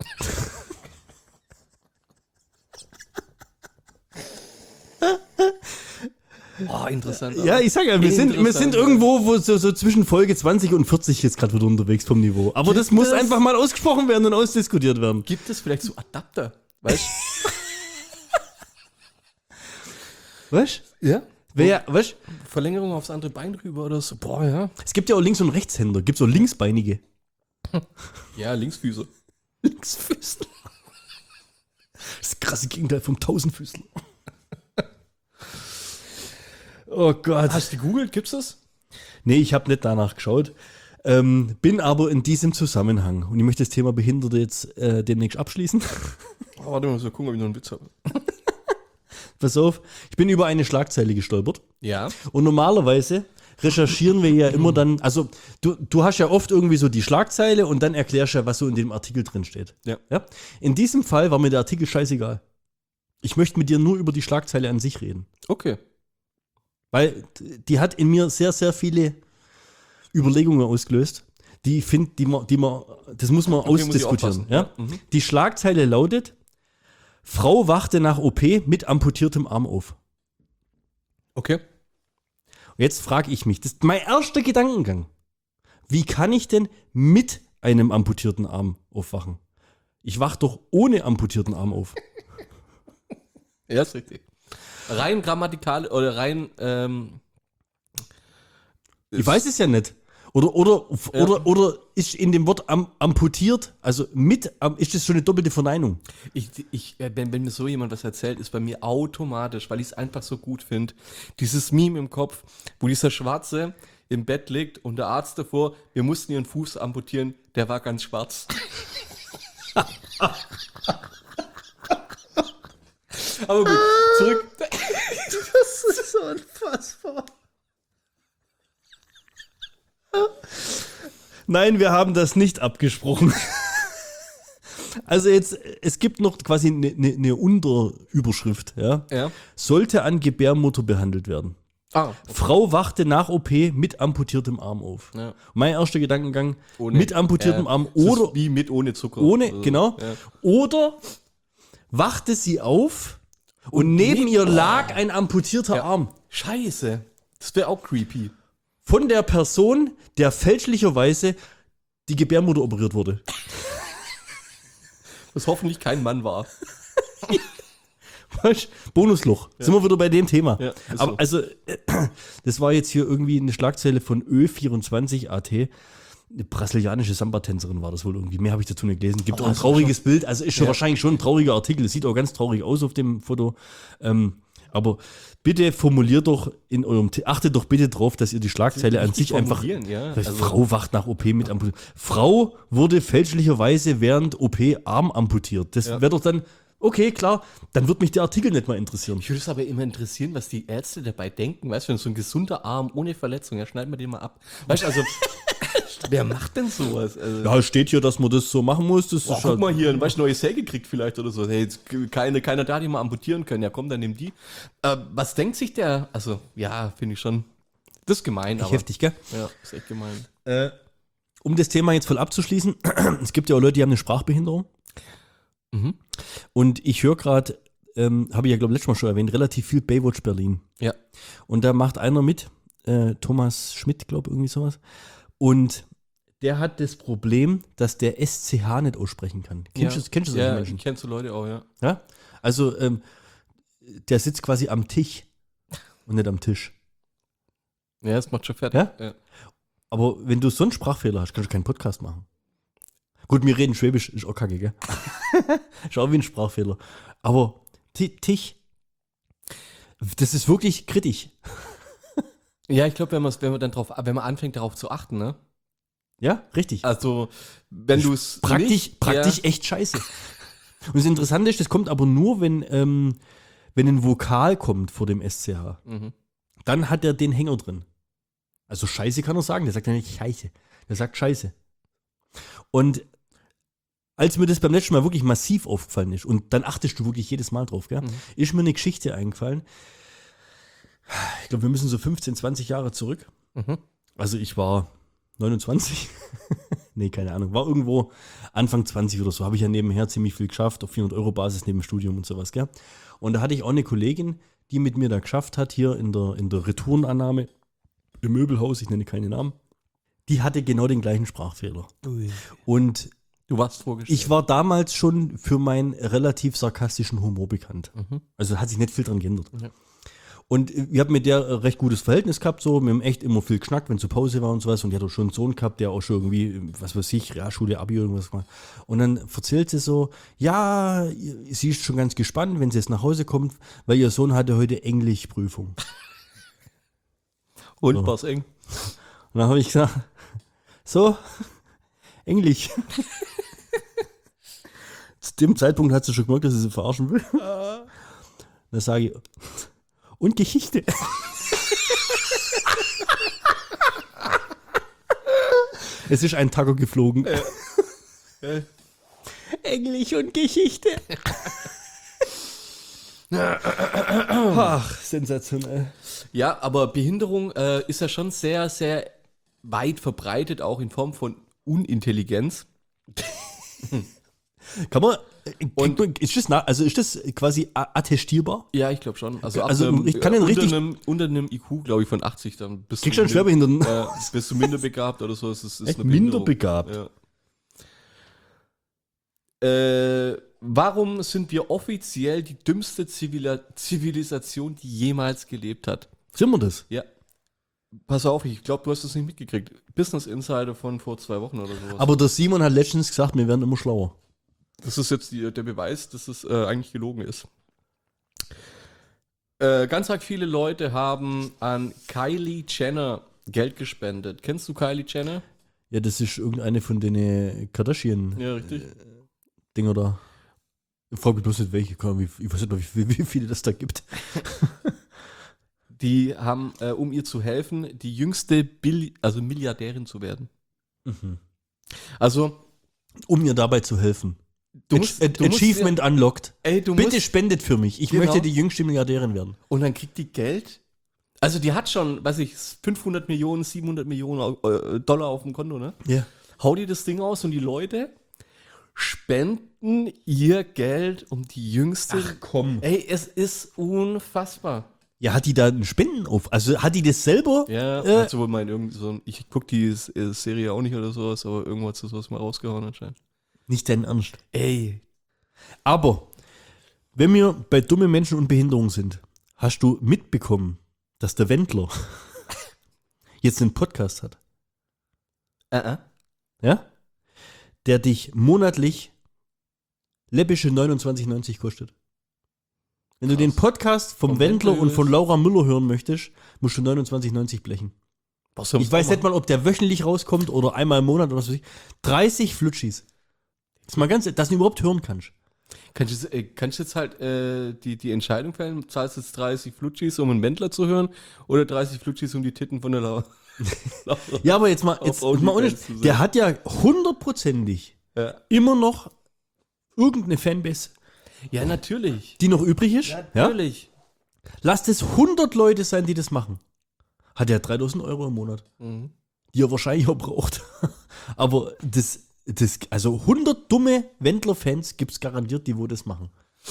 Oh, interessant. Ja, ich sag ja, wir sind, wir Interessant, sind ja. irgendwo wo so, so zwischen Folge zwanzig und vierzig jetzt gerade wieder unterwegs vom Niveau. Aber das Gibt muss es- einfach mal ausgesprochen werden und ausdiskutiert werden. Gibt es vielleicht so Adapter? Weißt Weißt du? Ja. Wer, weißt Verlängerung aufs andere Bein rüber oder so. Boah, ja. es gibt ja auch Links- und Rechtshänder, gibt so Linksbeinige. Ja, Linksfüße. Linksfüßler. Das krasse Gegenteil vom Tausendfüßler. Oh Gott. Hast du gegoogelt? Gibt's das? Nee, ich habe nicht danach geschaut. Ähm, bin aber in diesem Zusammenhang, und ich möchte das Thema Behinderte jetzt äh, demnächst abschließen. Oh, warte mal, so gucken, ob ich noch einen Witz habe. Pass auf, ich bin über eine Schlagzeile gestolpert. Ja. Und normalerweise recherchieren wir ja immer dann, also du, du hast ja oft irgendwie so die Schlagzeile und dann erklärst du ja, was so in dem Artikel drin steht. Ja. Ja? In diesem Fall war mir der Artikel scheißegal. Ich möchte mit dir nur über die Schlagzeile an sich reden. Okay. Weil die hat in mir sehr, sehr viele Überlegungen ausgelöst, die ich finde, die man, die man, das muss man Okay, muss ich ausdiskutieren. aufpassen. Ja? Ja, mhm. Die Schlagzeile lautet: Frau wachte nach O P mit amputiertem Arm auf. Okay. Und jetzt frage ich mich, das ist mein erster Gedankengang. Wie kann ich denn mit einem amputierten Arm aufwachen? Ich wach doch ohne amputierten Arm auf. Ja, ist richtig. Rein grammatikal oder rein. Ähm, Ich weiß es ja nicht. Oder, oder, Ja. oder, oder ist in dem Wort am, amputiert, also mit, am, ist das schon eine doppelte Verneinung? Ich, ich, äh, wenn, wenn mir so jemand was erzählt, ist bei mir automatisch, weil ich es einfach so gut finde, dieses Meme im Kopf, wo dieser Schwarze im Bett liegt und der Arzt davor, wir mussten ihren Fuß amputieren, der war ganz schwarz. Aber gut, zurück. Das ist so unfassbar. Nein, wir haben das nicht abgesprochen. Also jetzt, es gibt noch quasi eine ne, ne Unterüberschrift, ja? Ja. Sollte an Gebärmutter behandelt werden. Ah, Frau wachte nach O P mit amputiertem Arm auf. Ja. Mein erster Gedankengang, ohne, mit amputiertem äh, Arm es ist oder wie mit ohne Zucker. ohne, Also, genau. Ja. Oder wachte sie auf und, neben ne- ihr lag ein amputierter Ja. Arm. Scheiße. Das wäre auch creepy. Von der Person, der fälschlicherweise die Gebärmutter operiert wurde. Was hoffentlich kein Mann war. Weißt, Bonusloch. Sind wir wieder bei dem Thema. Ja, ist Aber so. also, äh, das war jetzt hier irgendwie eine Schlagzeile von Ö vierundzwanzig Punkt A T. Eine brasilianische Samba-Tänzerin war das wohl irgendwie. Mehr habe ich dazu nicht gelesen. Gibt Oh, auch ein das ist trauriges Bild. Also ist schon Ja. wahrscheinlich schon ein trauriger Artikel. Es sieht auch ganz traurig aus auf dem Foto. Ähm, aber bitte formuliert doch in eurem, T- achtet doch bitte drauf, dass ihr die Schlagzeile an Richtig sich einfach. formulieren, ja. Vielleicht Also- Frau wacht nach O P mit amputiert. Frau wurde fälschlicherweise während O P Arm amputiert. Das Ja. wäre doch dann, okay, klar, dann wird mich der Artikel nicht mal interessieren. Mich würde es aber immer interessieren, was die Ärzte dabei denken. Weißt du, wenn so ein gesunder Arm ohne Verletzung, ja, schneiden wir den mal ab. Weißt du, also, wer macht denn sowas? Also, Ja, es steht hier, dass man das so machen muss. Das boah, ist guck halt, mal hier, weißt du, neue Säge gekriegt vielleicht oder so. Hey, jetzt keine, keiner da, die mal amputieren können. Ja, komm, dann nimm die. Äh, was denkt sich der? Also, ja, finde ich schon. Das ist gemein, aber. heftig, gell? Ja, ist echt gemein. Äh, um das Thema jetzt voll abzuschließen, es gibt ja auch Leute, die haben eine Sprachbehinderung. Mhm. Und ich höre gerade, ähm, habe ich ja, glaube ich, letztes Mal schon erwähnt, relativ viel Baywatch Berlin. Ja. Und da macht einer mit, äh, Thomas Schmidt, glaube ich, irgendwie sowas. Und der hat das Problem, dass der S C H nicht aussprechen kann. Kennst ja. du, kennst du solche Ja, Menschen? kennst du Leute auch, ja. Ja? Also, ähm, der sitzt quasi am Tisch und nicht am Tisch. Ja, das macht schon fertig. Ja? Ja. Aber wenn du so einen Sprachfehler hast, kannst du keinen Podcast machen. Gut, wir reden Schwäbisch, ist auch kacke, gell? Ist auch wie ein Sprachfehler. Aber Ti- Tisch, das ist wirklich kritisch. Ja, ich glaube, wenn, wenn man dann drauf, wenn man anfängt, darauf zu achten, ne? Ja, richtig. Also, wenn du es. praktisch, nicht, praktisch Ja, echt scheiße. Und das Interessante ist, das kommt aber nur, wenn, ähm, wenn ein Vokal kommt vor dem S C H. mhm. Dann hat er den Hänger drin. Also Scheiße kann er sagen, der sagt ja nicht Scheiße. Der sagt Scheiße. Und als mir das beim letzten Mal wirklich massiv aufgefallen ist, und dann achtest du wirklich jedes Mal drauf, gell, Mhm. ist mir eine Geschichte eingefallen. Ich glaube, wir müssen so fünfzehn, zwanzig Jahre zurück. Mhm. Also ich war neunundzwanzig. Nee, keine Ahnung. War irgendwo Anfang zwanzig oder so. Habe ich ja nebenher ziemlich viel geschafft, auf vierhundert Euro Basis neben dem Studium und sowas, gell. Und da hatte ich auch eine Kollegin, die mit mir da geschafft hat, hier in der, in der Retourenannahme im Möbelhaus, ich nenne keine Namen. Die hatte genau den gleichen Sprachfehler. Ui. Und Du warst vorgestellt. ich war damals schon für meinen relativ sarkastischen Humor bekannt. Mhm. Also hat sich nicht viel dran geändert. Ja. Und ich habe mit der ein recht gutes Verhältnis gehabt, so. Wir haben echt immer viel geschnackt, wenn zu Pause war und sowas. Und die hat auch schon einen Sohn gehabt, der auch schon irgendwie, was weiß ich, Realschule, Abi oder irgendwas gemacht. Und dann erzählt sie so, ja, sie ist schon ganz gespannt, wenn sie jetzt nach Hause kommt, weil ihr Sohn hatte heute Englischprüfung. Und So. war's eng. Und dann habe ich gesagt, so, Englisch. Zu dem Zeitpunkt hat sie schon gemerkt, dass ich sie verarschen will. Dann sage ich, und Geschichte. Es ist ein Taco geflogen. Äh. Englisch und Geschichte. Ach, sensationell. Ja, aber Behinderung äh, ist ja schon sehr, sehr weit verbreitet, auch in Form von Unintelligenz. Kann man, und man ist das, na, also ist das quasi a- attestierbar? Ja, ich glaube schon. Also, ab Also, einem, ich kann den unter richtig- Einem, unter einem I Q, glaube ich, von achtzig, dann bist Kriegst du einen Schwerbehinderten? Äh, bist du minderbegabt oder so. Es ist, ist Echt eine Behinderung. minderbegabt? Ja. Äh, warum sind wir offiziell die dümmste Zivila- Zivilisation, die jemals gelebt hat? Sind wir das? Ja. Pass auf, ich glaube, du hast es nicht mitgekriegt. Business Insider von vor zwei Wochen oder sowas. Aber der Simon hat letztens gesagt, wir werden immer schlauer. Das ist jetzt die, der Beweis, dass es äh, eigentlich gelogen ist. Äh, ganz arg viele Leute haben an Kylie Jenner Geld gespendet. Kennst du Kylie Jenner? Ja, das ist irgendeine von den Kardashian-Dinger Ja, richtig. da. Ich frage mich bloß nicht, welche. Ich weiß nicht, mal, wie, wie viele das da gibt. Die haben, äh, um ihr zu helfen, die jüngste Bill also Milliardärin zu werden. Also, Um mir dabei zu helfen. du Ach- musst, Ach- du musst Achievement unlocked. dir, ey, du Bitte musst, spendet für mich. Ich Genau. möchte die jüngste Milliardärin werden. und dann kriegt die Geld. Also, die hat schon, weiß ich, fünfhundert Millionen, siebenhundert Millionen äh, Dollar auf dem Konto, ne? Ja. Hau dir das Ding aus und die Leute spenden ihr Geld um die jüngste. komm. Ey, es ist unfassbar. Ja, hat die da einen Spenden auf? Also hat die das selber? Ja, Äh. hat sie wohl mal in irgend so ein, ich guck die äh, Serie auch nicht oder sowas, aber irgendwo hat sie sowas mal rausgehauen anscheinend. Nicht dein Ernst. Ey. Aber, wenn wir bei dumme Menschen und Behinderung sind, hast du mitbekommen, dass der Wendler jetzt einen Podcast hat? Äh, äh. Ja? Der dich monatlich läppische neunundzwanzig neunzig kostet. Wenn du Krass. den Podcast vom, Vom Wendler Wendler und von ist- Laura Müller hören möchtest, musst du neunundzwanzig neunzig blechen. Was soll Ich weiß nicht mal, ob der wöchentlich rauskommt oder einmal im Monat oder was weiß ich. dreißig Flutschis. Das ist mal ganz, dass du ihn überhaupt hören kannst. Kannst du jetzt, äh, kannst du jetzt halt äh, die, die Entscheidung fällen, zahlst du jetzt dreißig Flutschis, um einen Wendler zu hören, oder dreißig Flutschis, um die Titten von der Laura? Ja, aber jetzt mal, Auf jetzt, mal OnlyFans ohne, zu sehen. der hat ja hundertprozentig Ja. immer noch irgendeine Fanbase, Ja, natürlich. die noch übrig ist. Ja? Natürlich. Lass es hundert Leute sein, die das machen. Hat er dreitausend Euro im Monat, Mhm. die er wahrscheinlich auch braucht. Aber das, das, also hundert dumme Wendler-Fans gibt es garantiert, die wo das machen.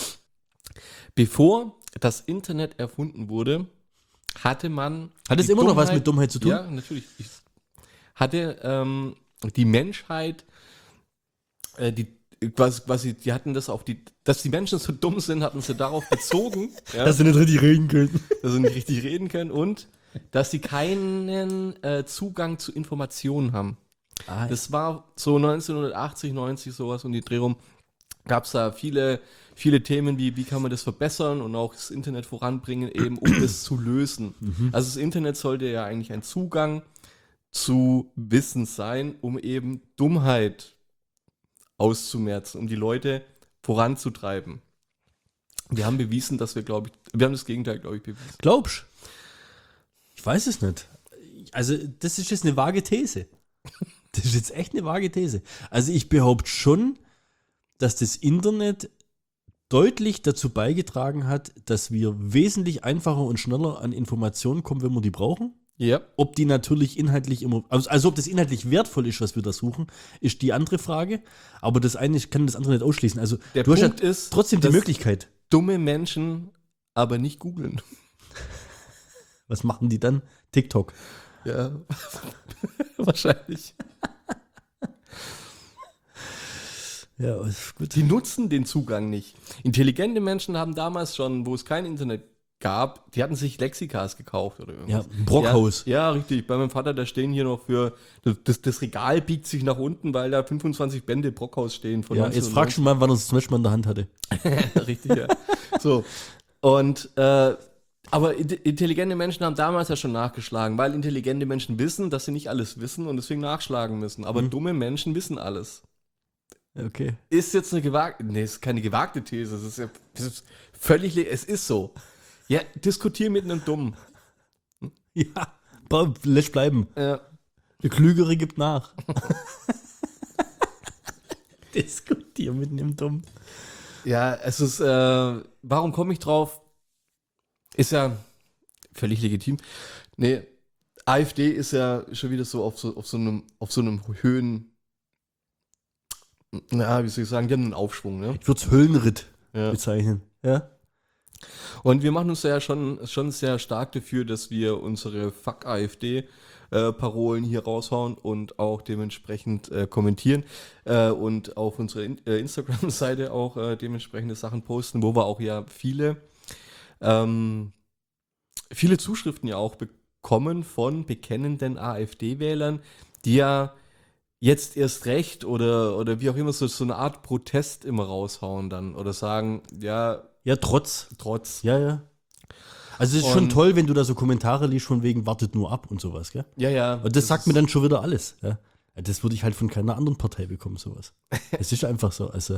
Bevor das Internet erfunden wurde, hatte man. Hat es die immer noch was mit Dummheit zu tun? Ja, natürlich. Ich hatte ähm, die Menschheit, äh, die quasi, quasi, die hatten das auf die, dass die Menschen so dumm sind, hatten sie darauf bezogen, ja, Dass sie nicht richtig reden können. dass sie nicht richtig reden können und dass sie keinen äh, Zugang zu Informationen haben. Ah, Das war so neunzehnhundertachtzig, neunzig, sowas um die Dreh rum. Gab es da viele, viele Themen, wie, wie kann man das verbessern und auch das Internet voranbringen, eben um das zu lösen. Also das Internet sollte ja eigentlich ein Zugang zu Wissen sein, um eben Dummheit auszumerzen, um die Leute voranzutreiben. Wir haben bewiesen, dass wir, glaube ich, wir haben das Gegenteil, glaube ich, bewiesen. Glaubst du? Ich weiß es nicht. Also, das ist jetzt eine vage These. Das ist jetzt echt eine vage These. Also, ich behaupte schon, dass das Internet deutlich dazu beigetragen hat, dass wir wesentlich einfacher und schneller an Informationen kommen, wenn wir die brauchen. Ja. Ob die natürlich inhaltlich immer, also, also ob das inhaltlich wertvoll ist, was wir da suchen, ist die andere Frage. Aber das eine kann das andere nicht ausschließen. Also, Der du Punkt hast ja ist, trotzdem die dass Möglichkeit. dumme Menschen aber nicht googeln. Was machen die dann? TikTok. Ja, wahrscheinlich. Ja, ist gut. Die nutzen den Zugang nicht. Intelligente Menschen haben damals schon, wo es kein Internet gab, die hatten sich Lexikas gekauft oder irgendwas. Ja, ein Brockhaus. Ja, ja, richtig. Bei meinem Vater, da stehen hier noch für, das, das Regal biegt sich nach unten, weil da fünfundzwanzig Bände Brockhaus stehen. Von Ja, jetzt fragst du mal, wann er das zum letzten Mal in der Hand hatte. Richtig, ja. So. Und äh, Aber int- intelligente Menschen haben damals ja schon nachgeschlagen, weil intelligente Menschen wissen, dass sie nicht alles wissen und deswegen nachschlagen müssen. Aber Mhm. dumme Menschen wissen alles. Okay. Ist jetzt eine gewagte, nee, ist keine gewagte These, es ist, ja, es ist völlig, le- es ist so. Ja, diskutier mit einem Dummen. Ja, ba- lässt bleiben. Ja. Der Klügere gibt nach. Diskutier mit einem Dumm. Ja, es ist, äh, warum komme ich drauf? Ist ja völlig legitim. Nee, AfD ist ja schon wieder so auf so, auf so einem, auf so einem Höhen, na, wie soll ich sagen, die haben einen Aufschwung, ne? Ich würde es Höllenritt Ja. bezeichnen. Ja? Und wir machen uns ja schon, schon sehr stark dafür, dass wir unsere Fuck-AfD-Parolen hier raushauen und auch dementsprechend äh, kommentieren äh, und auf unserer In äh, Instagram-Seite auch äh, dementsprechende Sachen posten, wo wir auch ja viele, ähm, viele Zuschriften ja auch bekommen von bekennenden AfD-Wählern, die ja jetzt erst recht oder, oder wie auch immer so, so eine Art Protest immer raushauen dann oder sagen, ja, Ja, trotz. trotz. Ja, ja. Also es ist schon Und- toll, wenn du da so Kommentare liest von wegen wartet nur ab und sowas, gell? Ja, ja. Und das, sagt ist- mir dann schon wieder alles. Ja? Ja, das würde ich halt von keiner anderen Partei bekommen, sowas. Es ist einfach so. Also,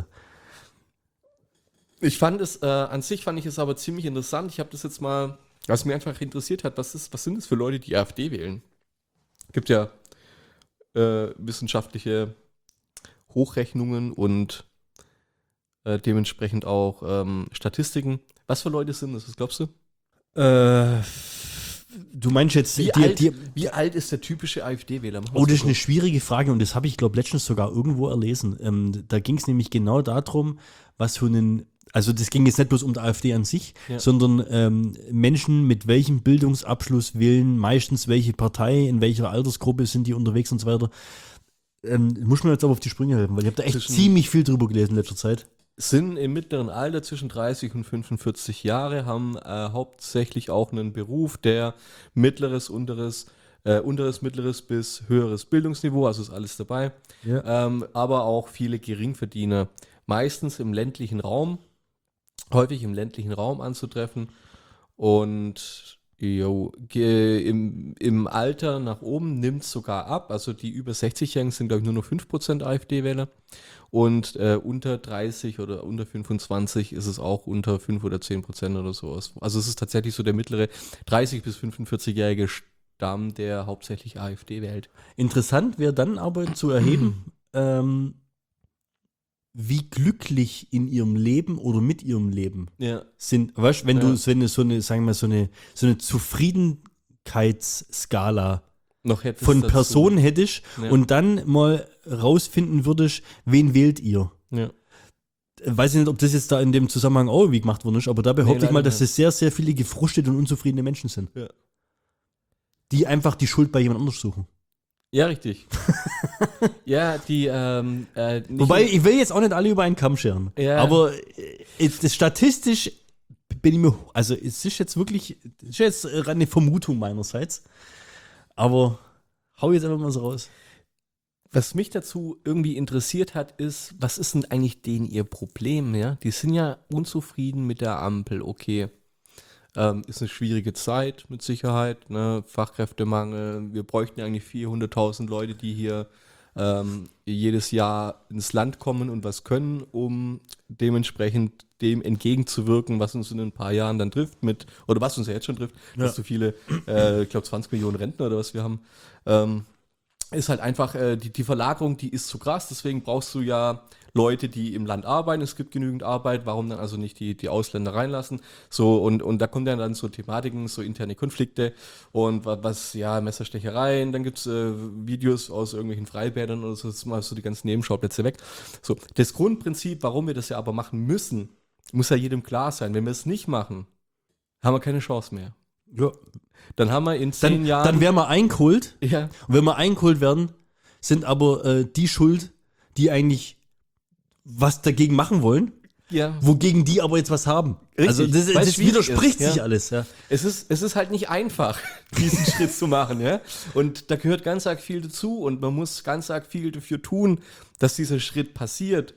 Ich fand es, äh, an sich fand ich es aber ziemlich interessant. Ich habe das jetzt mal, was mich einfach interessiert hat, was, ist, was sind das für Leute, die AfD wählen? Gibt ja äh, wissenschaftliche Hochrechnungen und äh, dementsprechend auch ähm, Statistiken. Was für Leute sind das, was glaubst du? äh, du meinst jetzt, Wie, die, alt, die, wie alt ist der typische AfD-Wähler? Mach mal oh, das so ist eine kurz. schwierige Frage und das habe ich, glaube letztens sogar irgendwo erlesen. Ähm, da ging es nämlich genau darum, was für einen, also das ging jetzt nicht bloß um die AfD an sich, Ja. sondern ähm, Menschen mit welchem Bildungsabschluss wählen meistens welche Partei, in welcher Altersgruppe sind die unterwegs und so weiter. Ähm, muss mir jetzt aber auf die Sprünge helfen, weil ich habe da echt Zwischen- ziemlich viel drüber gelesen in letzter Zeit. Sind im mittleren Alter zwischen dreißig und fünfundvierzig Jahre, haben äh, hauptsächlich auch einen Beruf, der mittleres, unteres, äh, unteres, mittleres bis höheres Bildungsniveau, also ist alles dabei, Ja. ähm, aber auch viele Geringverdiener, meistens im ländlichen Raum, häufig im ländlichen Raum anzutreffen und jo, ge- im, im Alter nach oben nimmt es sogar ab, also die über sechzig-Jährigen sind glaube ich nur noch fünf Prozent AfD-Wähler. Und äh, unter dreißig oder unter fünfundzwanzig ist es auch unter fünf oder zehn Prozent oder sowas. Also es ist tatsächlich so der mittlere dreißig- bis fünfundvierzig-jährige Stamm, der hauptsächlich AfD wählt. Interessant wäre dann aber zu erheben, ähm, wie glücklich in ihrem Leben oder mit ihrem Leben Ja. sind. Weißt du, wenn Ja. du so eine, so eine, sagen wir mal, so eine, so eine Zufriedenheitsskala Noch hättest von dazu- Personen hättest Ja. und dann mal rausfinden würdest, wen wählt ihr? Ja. Weiß ich nicht, ob das jetzt da in dem Zusammenhang auch irgendwie gemacht worden ist, aber da behaupte Nee, ich mal, leider dass es sehr, sehr viele gefrustete und unzufriedene Menschen sind. Ja. Die einfach die Schuld bei jemand anders suchen. Ja, richtig. ja, die, ähm, äh, nicht Wobei, ich will jetzt auch nicht alle über einen Kamm scheren. Ja. Aber äh, das statistisch bin ich mir, also es ist jetzt wirklich, es ist jetzt eine Vermutung meinerseits. Aber hau jetzt einfach mal so raus. Was mich dazu irgendwie interessiert hat, ist, was ist denn eigentlich denen ihr Problem, ja? Die sind ja unzufrieden mit der Ampel, okay. Ähm, ist eine schwierige Zeit, mit Sicherheit, ne? Fachkräftemangel, wir bräuchten ja eigentlich vierhunderttausend Leute, die hier ähm, jedes Jahr ins Land kommen und was können, um dementsprechend dem entgegenzuwirken, was uns in ein paar Jahren dann trifft, mit, oder was uns ja jetzt schon trifft, Ja. dass so viele, äh, ich glaube zwanzig Millionen Rentner oder was wir haben, ähm, ist halt einfach, äh, die, die Verlagerung, die ist zu krass, deswegen brauchst du ja Leute, die im Land arbeiten, es gibt genügend Arbeit, warum dann also nicht die, die Ausländer reinlassen, so, und, und da kommen dann so Thematiken, so interne Konflikte und wa- was, ja, Messerstechereien, dann gibt's äh, Videos aus irgendwelchen Freibädern oder so, das ist mal so die ganzen Nebenschauplätze weg. So, das Grundprinzip, warum wir das ja aber machen müssen, muss ja jedem klar sein, wenn wir es nicht machen, haben wir keine Chance mehr. Ja. Dann haben wir in zehn Dann, Jahren... dann wären wir eingeholt. ja, Und wenn wir eingeholt werden, sind aber äh, die schuld, die eigentlich was dagegen machen wollen, ja. wogegen die aber jetzt was haben. Richtig, Also das, weil es das schwierig widerspricht ist, sich ja. alles. Ja. Es ist, es ist halt nicht einfach, diesen Schritt zu machen, ja. Und da gehört ganz arg viel dazu und man muss ganz arg viel dafür tun, dass dieser Schritt passiert.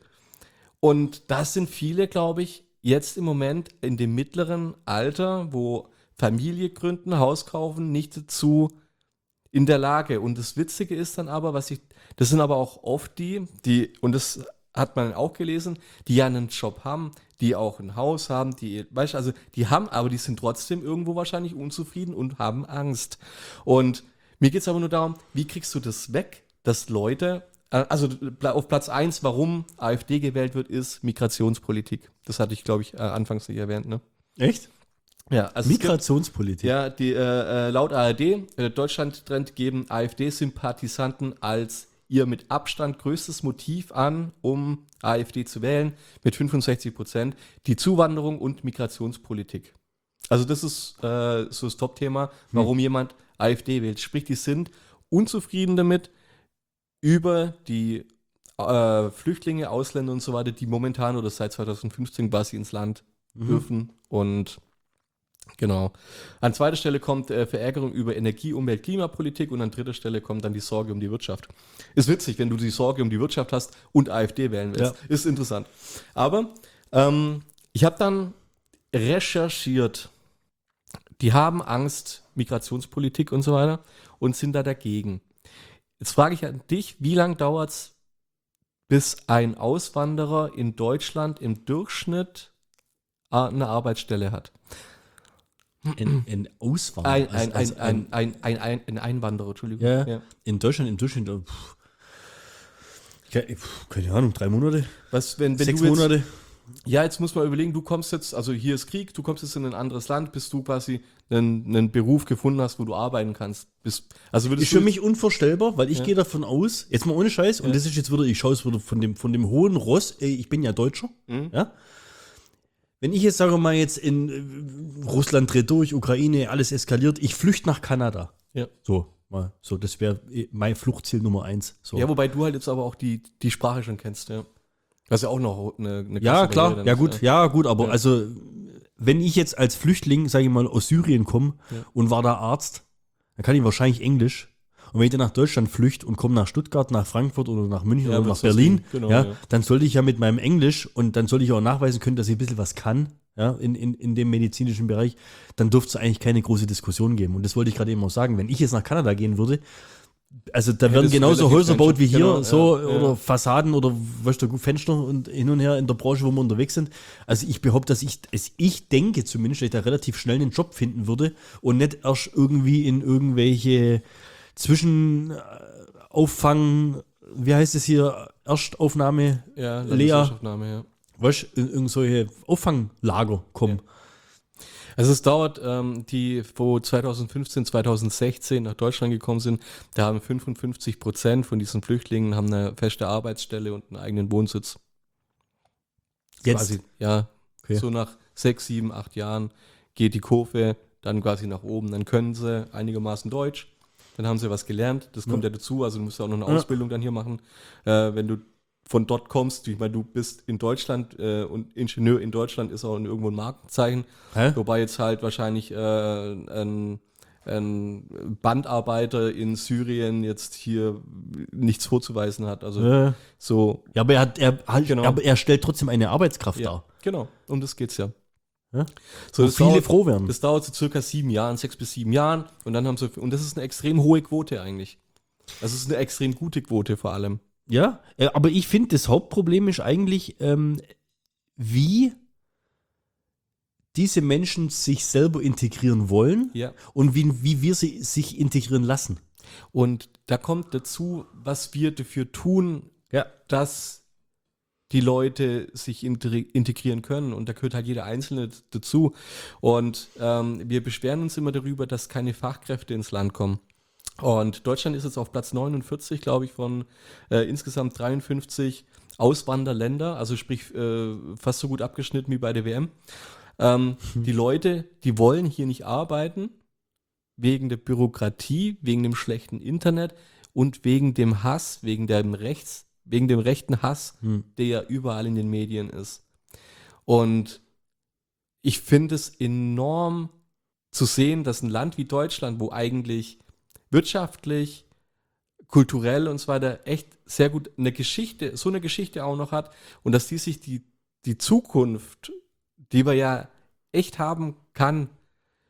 Und das sind viele, glaube ich, jetzt im Moment in dem mittleren Alter, wo Familie gründen, Haus kaufen, nicht dazu in der Lage. Und das Witzige ist dann aber, was ich, das sind aber auch oft die, die, und das hat man auch gelesen, die ja einen Job haben, die auch ein Haus haben, die, weißt du, also die haben, aber die sind trotzdem irgendwo wahrscheinlich unzufrieden und haben Angst. Und mir geht es aber nur darum, wie kriegst du das weg, dass Leute, äh, also auf Platz eins, warum AfD gewählt wird, ist Migrationspolitik. Das hatte ich, glaube ich, äh, anfangs nicht erwähnt, ne? Echt? Ja, also es gibt- Migrationspolitik. ja, die, äh, äh, laut A R D, äh, Deutschland-Trend, geben AfD-Sympathisanten als ihr mit Abstand größtes Motiv an, um AfD zu wählen, mit fünfundsechzig Prozent, die Zuwanderung und Migrationspolitik. Also das ist äh, so das Top-Thema, warum jemand AfD wählt. Sprich, die sind unzufrieden damit, über die äh, Flüchtlinge, Ausländer und so weiter, die momentan oder seit zweitausendfünfzehn quasi ins Land dürfen und genau. An zweiter Stelle kommt äh, Verärgerung über Energie-, Umwelt-, Klimapolitik und an dritter Stelle kommt dann die Sorge um die Wirtschaft. Ist witzig, wenn du die Sorge um die Wirtschaft hast und AfD wählen willst. Ja. Ist interessant. Aber ähm, ich habe dann recherchiert. Die haben Angst, Migrationspolitik und so weiter und sind da dagegen. Jetzt frage ich an dich, wie lange dauert es, bis ein Auswanderer in Deutschland im Durchschnitt äh, eine Arbeitsstelle hat? Ein, ein Auswanderer. Ein, also- ein, also ein, ein, ein, ein, ein Einwanderer, Entschuldigung. Ja, ja. In Deutschland im Durchschnitt, äh, pff, ke- pff, keine Ahnung, drei Monate, Was, wenn, wenn sechs du jetzt, Monate. Ja, jetzt muss man überlegen, du kommst jetzt, also hier ist Krieg, du kommst jetzt in ein anderes Land, bis du quasi einen, einen Beruf gefunden hast, wo du arbeiten kannst. Bis, also würdest Ist für du, mich unvorstellbar, weil ich Ja. gehe davon aus, jetzt mal ohne Scheiß, und Ja. das ist jetzt wieder, ich schaue es wieder von dem, von dem hohen Ross, ey, ich bin ja Deutscher, Mhm. ja. Wenn ich jetzt, sage mal, jetzt in äh, Russland dreht durch, Ukraine, alles eskaliert, ich flüchte nach Kanada. Ja. So, mal, so, das wäre mein Fluchtziel Nummer eins. So. Ja, wobei du halt jetzt aber auch die, die Sprache schon kennst, ja. Das ist ja auch noch eine, eine Ja, krasse klar, Barriere dann ja ist, gut, ja gut, aber Ja. also wenn ich jetzt als Flüchtling, sage ich mal, aus Syrien komme Ja. und war da Arzt, dann kann ich wahrscheinlich Englisch. Und wenn ich dann nach Deutschland flüchte und komme nach Stuttgart, nach Frankfurt oder nach München Ja, oder nach wird's was Berlin, geben. Genau, ja, ja. dann sollte ich ja mit meinem Englisch und dann sollte ich auch nachweisen können, dass ich ein bisschen was kann, ja, in, in, in dem medizinischen Bereich, dann dürfte es eigentlich keine große Diskussion geben. Und das wollte ich gerade eben auch sagen. Wenn ich jetzt nach Kanada gehen würde, also da werden Hättest du genauso relativ Häuser keinen gebaut wie Job. hier, Genau, so, ja, oder ja. Fassaden oder weißt du, Fenster und hin und her in der Branche, wo wir unterwegs sind. Also ich behaupte, dass ich, es- ich denke zumindest, dass ich da relativ schnell einen Job finden würde und nicht erst irgendwie in irgendwelche Zwischenauffang, wie heißt es hier, Erstaufnahme, Ja, Lea, Landeswirtschaftsnahme, ja. weißt du, in irgend solche Auffanglager kommen. Also es dauert, ähm, die wo zweitausendfünfzehn, zweitausendsechzehn nach Deutschland gekommen sind, da haben fünfundfünfzig Prozent von diesen Flüchtlingen haben eine feste Arbeitsstelle und einen eigenen Wohnsitz. Jetzt, Quasi, ja, Okay. so nach sechs, sieben, acht Jahren geht die Kurve dann quasi nach oben. Dann können sie einigermaßen Deutsch, dann haben sie was gelernt, das kommt ja, dazu, also du musst ja auch noch eine Ja. Ausbildung dann hier machen. Äh, wenn du von dort kommst, ich meine, du bist in Deutschland äh, und Ingenieur in Deutschland ist auch irgendwo ein Markenzeichen, Hä? wobei jetzt halt wahrscheinlich äh, ein, ein Bandarbeiter in Syrien jetzt hier nichts vorzuweisen hat. Also Äh, so, ja, aber er, hat, er, halt, Genau. aber er stellt trotzdem eine Arbeitskraft ja, dar. genau, um das geht's ja. Ja? So, Wo das viele dauert, froh werden. das dauert so circa sieben Jahren, sechs bis sieben Jahren und dann haben sie, und das ist eine extrem hohe Quote eigentlich. Das ist eine extrem gute Quote vor allem. Ja, äh, aber ich finde, das Hauptproblem ist eigentlich, ähm, wie diese Menschen sich selber integrieren wollen Ja. und wie, wie wir sie sich integrieren lassen. Und da kommt dazu, was wir dafür tun, Ja. dass die Leute sich integ- integrieren können. Und da gehört halt jeder Einzelne dazu. Und ähm, wir beschweren uns immer darüber, dass keine Fachkräfte ins Land kommen. Und Deutschland ist jetzt auf Platz neunundvierzig, glaube ich, von äh, insgesamt dreiundfünfzig Auswanderländer, also sprich äh, fast so gut abgeschnitten wie bei der W M. Ähm, Die Leute, die wollen hier nicht arbeiten, wegen der Bürokratie, wegen dem schlechten Internet und wegen dem Hass, wegen dem Rechts, wegen dem rechten Hass, Hm. der ja überall in den Medien ist. Und ich finde es enorm zu sehen, dass ein Land wie Deutschland, wo eigentlich wirtschaftlich, kulturell und so weiter echt sehr gut eine Geschichte, so eine Geschichte auch noch hat und dass die sich die, die Zukunft, die wir ja echt haben kann,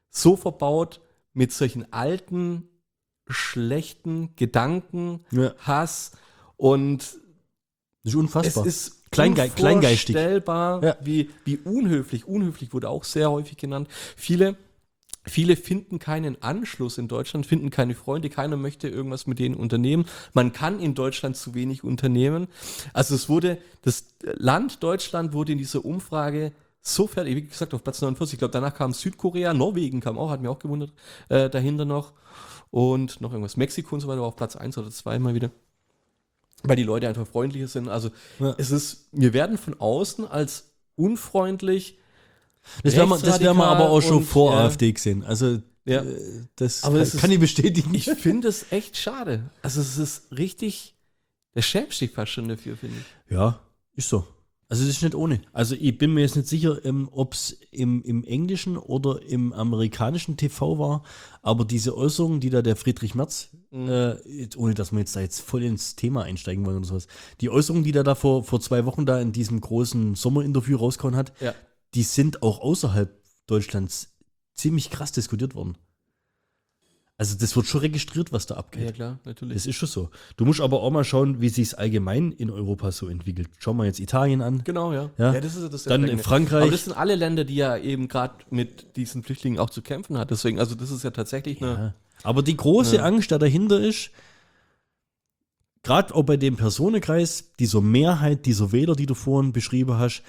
so verbaut mit solchen alten, schlechten Gedanken, Ja. Hass und Das ist unfassbar. es ist Kleinge- kleingeistig. unvorstellbar, Ja. wie, wie unhöflich. Unhöflich wurde auch sehr häufig genannt. Viele, viele finden keinen Anschluss in Deutschland, finden keine Freunde, keiner möchte irgendwas mit denen unternehmen. Man kann in Deutschland zu wenig unternehmen. Also es wurde, das Land Deutschland wurde in dieser Umfrage so fertig, wie gesagt, auf Platz neunundvierzig. Ich glaube, danach kam Südkorea, Norwegen kam auch, hat mich auch gewundert, äh, dahinter noch. Und noch irgendwas, Mexiko und so weiter, war auf Platz eins oder zwei mal wieder. Weil die Leute einfach freundlicher sind. Also Ja. es ist, wir werden von außen als unfreundlich. Das werden wir, das werden wir aber auch schon und, vor ja. AfD gesehen. Also Ja. äh, das Aber kann, es ist- kann ich bestätigen. Ich finde es echt schade. Also es ist richtig, der schämt sich fast schon dafür, finde ich. Ja, ist so. Also es ist nicht ohne. Also ich bin mir jetzt nicht sicher, ähm, ob es im, im englischen oder im amerikanischen T V war, aber diese Äußerung, die da der Friedrich Merz, äh, jetzt, ohne dass wir jetzt da jetzt voll ins Thema einsteigen wollen oder sowas, die Äußerung, die der da vor, vor zwei Wochen da in diesem großen Sommerinterview rausgehauen hat, Ja. die sind auch außerhalb Deutschlands ziemlich krass diskutiert worden. Also das wird schon registriert, was da abgeht. Ja, klar, natürlich. Das ist schon so. Du musst aber auch mal schauen, wie sich es allgemein in Europa so entwickelt. Schauen wir jetzt Italien an. Genau, ja. Ja. das ist das Dann in Frankreich. Aber das sind alle Länder, die ja eben gerade mit diesen Flüchtlingen auch zu kämpfen hat. Deswegen, also das ist ja tatsächlich eine. Ja. Aber die große Ja. Angst, die dahinter ist, gerade auch bei dem Personenkreis, dieser Mehrheit dieser Wähler, die du vorhin beschrieben hast,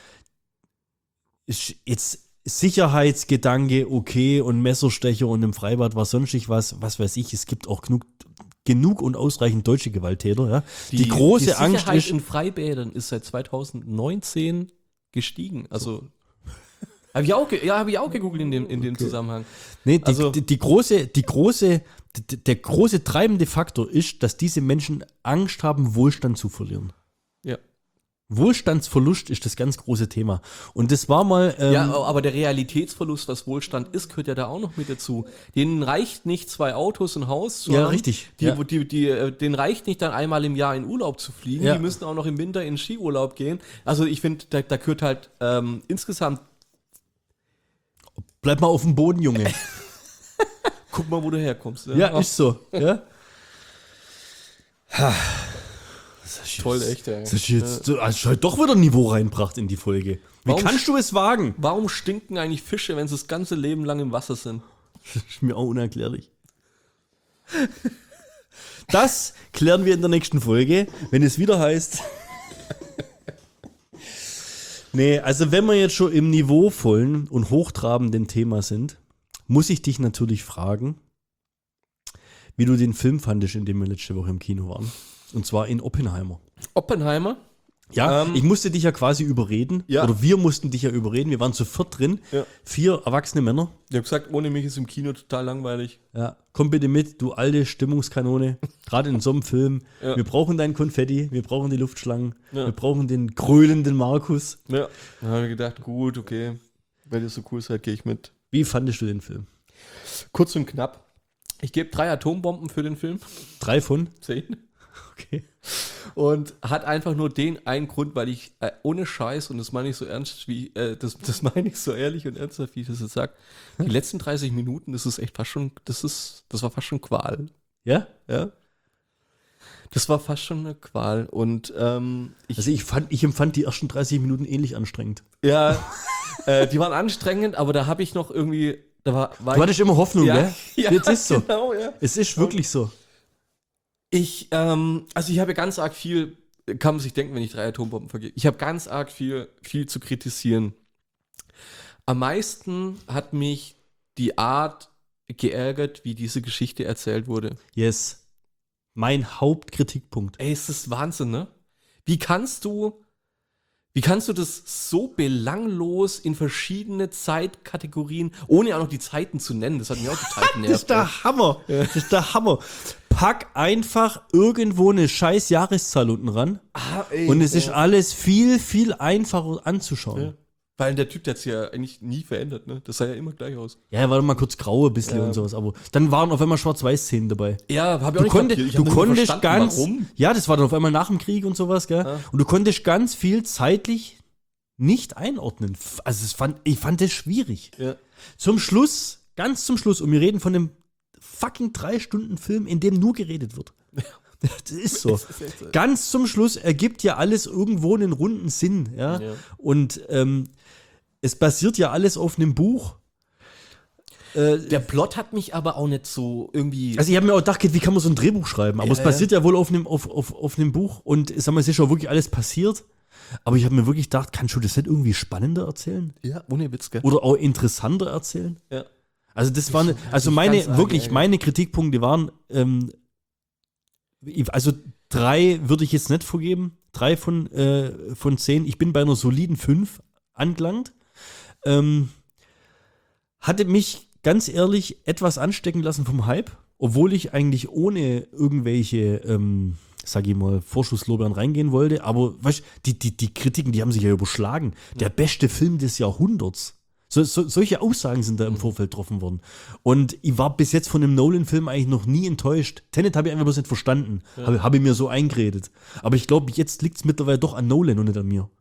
ist jetzt Sicherheitsgedanke okay und Messerstecher und im Freibad was sonstig was, was weiß ich, es gibt auch genug, genug und ausreichend deutsche Gewalttäter. Ja. Die, große die Angst Sicherheit ist, in Freibädern ist seit zweitausendneunzehn gestiegen. Also habe ich auch, ge- ja, habe ich auch gegoogelt in dem, in dem Zusammenhang. nee, die, also- die, die große, die große, d- der große treibende Faktor ist, dass diese Menschen Angst haben, Wohlstand zu verlieren. Ja. Wohlstandsverlust ist das ganz große Thema. Und das war mal. Ähm, Ja, aber der Realitätsverlust, was Wohlstand ist, gehört ja da auch noch mit dazu. Denen reicht nicht zwei Autos, ein Haus zu Ja, haben. richtig. Die, Ja. die, die, äh, denen reicht nicht dann einmal im Jahr in Urlaub zu fliegen. Ja. Die müssen auch noch im Winter in Skiurlaub gehen. Also ich finde, da, da gehört halt ähm, insgesamt, bleib mal auf dem Boden, Junge. guck mal, wo du herkommst. Ne? Ja, Ach, ist so. Ja. Das ist toll, jetzt- echt, ey. Das ist jetzt so, also halt doch wieder Niveau reinbracht in die Folge. Wie Warum kannst du es wagen? Warum stinken eigentlich Fische, wenn sie das ganze Leben lang im Wasser sind? Das ist mir auch unerklärlich. Das klären wir in der nächsten Folge, wenn es wieder heißt. Nee, also wenn wir jetzt schon im niveauvollen und hochtrabenden Thema sind, muss ich dich natürlich fragen, wie du den Film fandest, in dem wir letzte Woche im Kino waren. Und zwar in Oppenheimer. Oppenheimer? Ja, Ähm, ich musste dich ja quasi überreden. Ja. Oder wir mussten dich ja überreden. Wir waren zu viert drin. Ja. Vier erwachsene Männer. Ich habe gesagt, ohne mich ist im Kino total langweilig. Ja, komm bitte mit, du alte Stimmungskanone. Gerade in so einem Film. Ja. Wir brauchen dein Konfetti, wir brauchen die Luftschlangen, Ja. wir brauchen den grölenden Markus. Ja. Dann habe ich gedacht, gut, okay. Weil ihr so cool seid, gehe ich mit. Wie fandest du den Film? Kurz und knapp. Ich gebe drei Atombomben für den Film. Drei von? Zehn. Okay. Und hat einfach nur den einen Grund, weil ich äh, ohne Scheiß, und das meine ich so ernst, wie, äh, das, das meine ich so ehrlich und ernsthaft, wie ich das jetzt sage, die letzten dreißig Minuten, das ist echt fast schon, das ist, das war fast schon Qual. Ja? Ja. Das war fast schon eine Qual. Und ähm, ich, Also ich fand, ich empfand die ersten dreißig Minuten ähnlich anstrengend. ja, äh, die waren anstrengend, aber da habe ich noch irgendwie, da war, war Du hattest immer Hoffnung, ja, gell? ja, Jetzt ist so. Genau, ja. Es ist wirklich so. Ich, ähm, also ich habe ganz arg viel, kann man sich denken, wenn ich drei Atombomben vergebe. Ich habe ganz arg viel, viel zu kritisieren. Am meisten hat mich die Art geärgert, wie diese Geschichte erzählt wurde. Yes. Mein Hauptkritikpunkt. Ey, es ist Wahnsinn, ne? Wie kannst du, wie kannst du das so belanglos in verschiedene Zeitkategorien, ohne auch noch die Zeiten zu nennen, das hat mich auch total genervt. Das ist der Hammer. Das ist der Hammer. Pack einfach irgendwo eine scheiß Jahreszahl unten ran Ah, ey, und es ist ja. alles viel, viel einfacher anzuschauen. Ja. Weil der Typ, der hat sich ja eigentlich nie verändert, ne? Das sah ja immer gleich aus. Ja, er war mal kurz grau ein bisschen Ja. und sowas, aber dann waren auf einmal Schwarz-Weiß-Szenen dabei. Ja, hab ich Du, konnt, kapiert. Ich du hab nicht konntest verstanden, ganz, warum. ja, das war dann auf einmal nach dem Krieg und sowas, gell? Ja. Und du konntest ganz viel zeitlich nicht einordnen. F- Also es fand, ich fand das schwierig. Ja. Zum Schluss Ganz zum Schluss. Und wir reden von einem fucking drei Stunden Film, in dem nur geredet wird. Das ist so. Ganz zum Schluss ergibt ja alles irgendwo einen runden Sinn. Ja? Ja. Und ähm, es basiert ja alles auf einem Buch. Äh, Der Plot hat mich aber auch nicht so irgendwie. Also ich habe mir auch gedacht, wie kann man so ein Drehbuch schreiben? Aber Ja, es basiert ja, ja wohl auf einem, auf, auf, auf einem Buch. Und ich sag mal, es ist schon wirklich alles passiert. Aber ich habe mir wirklich gedacht, kannst du das nicht irgendwie spannender erzählen? ja, ohne Witz, gell? Oder auch interessanter erzählen? Ja. Also das waren, also ich meine, ganz arg wirklich, ärgert. meine Kritikpunkte waren, ähm, also drei würde ich jetzt nicht vergeben, drei von, äh, von zehn. Ich bin bei einer soliden fünf angelangt. Ähm, hatte mich ganz ehrlich etwas anstecken lassen vom Hype, obwohl ich eigentlich ohne irgendwelche, ähm, sag ich mal, Vorschusslorbeeren reingehen wollte. Aber weißt, die, die, die Kritiken, die haben sich ja überschlagen. Der beste Film des Jahrhunderts. So, so, solche Aussagen sind da im Vorfeld getroffen worden. Und ich war bis jetzt von dem Nolan-Film eigentlich noch nie enttäuscht. Tenet habe ich einfach bloß nicht verstanden. Ja. Habe hab ich mir so eingeredet. Aber ich glaube, jetzt liegt es mittlerweile doch an Nolan und nicht an mir.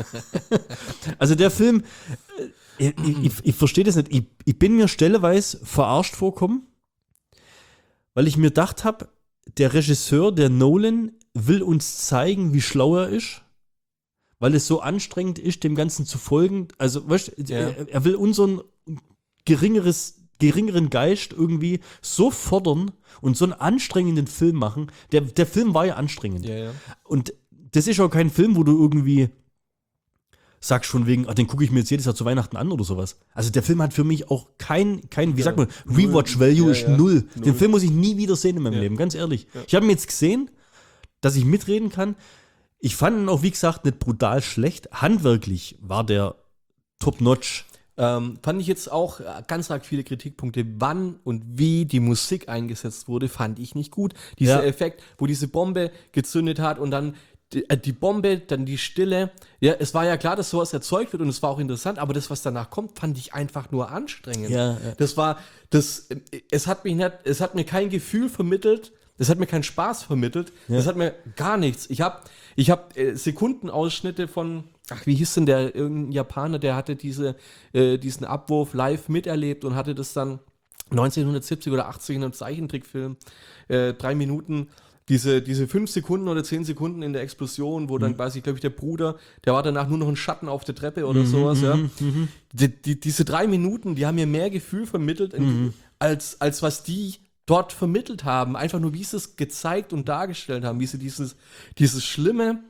Also der Film, äh, ich, ich, ich verstehe das nicht. Ich, ich bin mir stelleweise verarscht vorkommen, weil ich mir gedacht habe, der Regisseur, der Nolan, will uns zeigen, wie schlau er ist. Weil es so anstrengend ist, dem Ganzen zu folgen. Also, weißt du, Ja. er, er will unseren geringeres, geringeren Geist irgendwie so fordern und so einen anstrengenden Film machen. Der, der Film war ja anstrengend. Ja, ja. Und das ist auch kein Film, wo du irgendwie sagst von wegen, ah, den gucke ich mir jetzt jedes Jahr zu Weihnachten an oder sowas. Also der Film hat für mich auch kein, kein wie Ja. sagt man, Null. Rewatch-Value Ja, ist ja. null. Den Null. Film muss ich nie wieder sehen in meinem Ja. Leben, ganz ehrlich. Ja. Ich habe ihn jetzt gesehen, dass ich mitreden kann. Ich fand ihn auch, wie gesagt, nicht brutal schlecht. Handwerklich war der top-notch. Ähm, fand ich jetzt auch äh, ganz arg viele Kritikpunkte, wann und wie die Musik eingesetzt wurde, fand ich nicht gut. Dieser Ja. Effekt, wo diese Bombe gezündet hat und dann die, äh, die Bombe, dann die Stille. Ja, es war ja klar, dass sowas erzeugt wird und es war auch interessant, aber das, was danach kommt, fand ich einfach nur anstrengend. Ja, ja. Das war, das, äh, es hat mich nicht, es hat mir kein Gefühl vermittelt, es hat mir keinen Spaß vermittelt, das hat mir gar nichts. Ich habe ich hab, äh, Sekundenausschnitte von, ach, wie hieß denn der, irgendein Japaner, der hatte diese, äh, diesen Abwurf live miterlebt und hatte das dann neunzehnhundertsiebzig oder achtzig in einem Zeichentrickfilm, äh, drei Minuten, diese, diese fünf Sekunden oder zehn Sekunden in der Explosion, wo dann quasi, glaube ich, der Bruder, der war danach nur noch ein Schatten auf der Treppe oder sowas, ja. Die, die, diese drei Minuten, die haben mir mehr Gefühl vermittelt, in, als, als was die dort vermittelt haben. Einfach nur, wie sie es gezeigt und dargestellt haben, wie sie dieses, dieses schlimme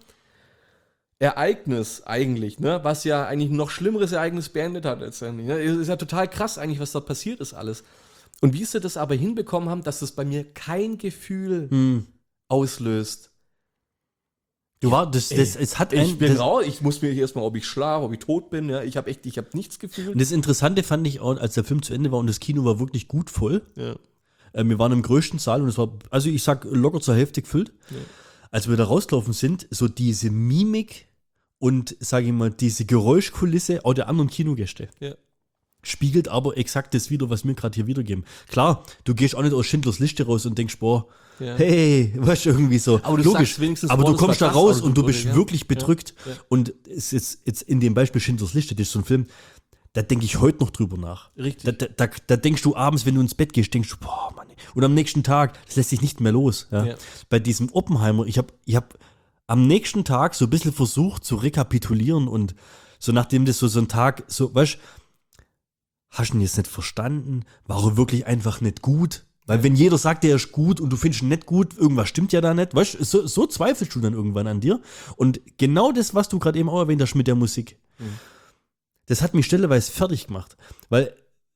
Ereignis eigentlich, ne, was ja eigentlich ein noch schlimmeres Ereignis beendet hat letztendlich. Ne? Ist ja total krass eigentlich, was da passiert ist alles. Und wie sie das aber hinbekommen haben, dass das bei mir kein Gefühl Hm. auslöst. Du war, das, das, es hat Ich ein, bin das, raus, ich muss mir erstmal, ob ich schlafe, ob ich tot bin, ja, ich habe echt, ich habe nichts gefühlt. und das Interessante fand ich auch, als der Film zu Ende war und das Kino war wirklich gut voll. Ja. Äh, wir waren im größten Saal und es war, also ich sag, locker zur Hälfte gefüllt. Ja. Als wir da rausgelaufen sind, so diese Mimik und, sage ich mal, diese Geräuschkulisse auch der anderen Kinogäste. Ja. Spiegelt aber exakt das wieder, was wir gerade hier wiedergeben. Klar, du gehst auch nicht aus Schindlers Liste raus und denkst, boah, Ja. hey, weißt du, irgendwie so. Aber du logisch. sagst wenigstens, aber boah, du das war kommst da krass raus ausgedrückt, und du bist ja. wirklich bedrückt. Ja. Ja. Und es ist jetzt in dem Beispiel Schindlers Liste, das ist so ein Film, da denke ich heute noch drüber nach. Richtig. Da, da, da, da denkst du abends, wenn du ins Bett gehst, denkst du, boah, Mann. Und am nächsten Tag, das lässt sich nicht mehr los. Ja. Ja. Bei diesem Oppenheimer, ich habe ich hab am nächsten Tag so ein bisschen versucht zu rekapitulieren und so nachdem das so, so ein Tag, so, weißt du, hast du ihn jetzt nicht verstanden? War er wirklich einfach nicht gut? Weil wenn jeder sagt, der ist gut und du findest ihn nicht gut, irgendwas stimmt ja da nicht. Weißt du, so, so zweifelst du dann irgendwann an dir. Und genau das, was du gerade eben auch erwähnt hast mit der Musik, Mhm. das hat mich stelleweise fertig gemacht. Weil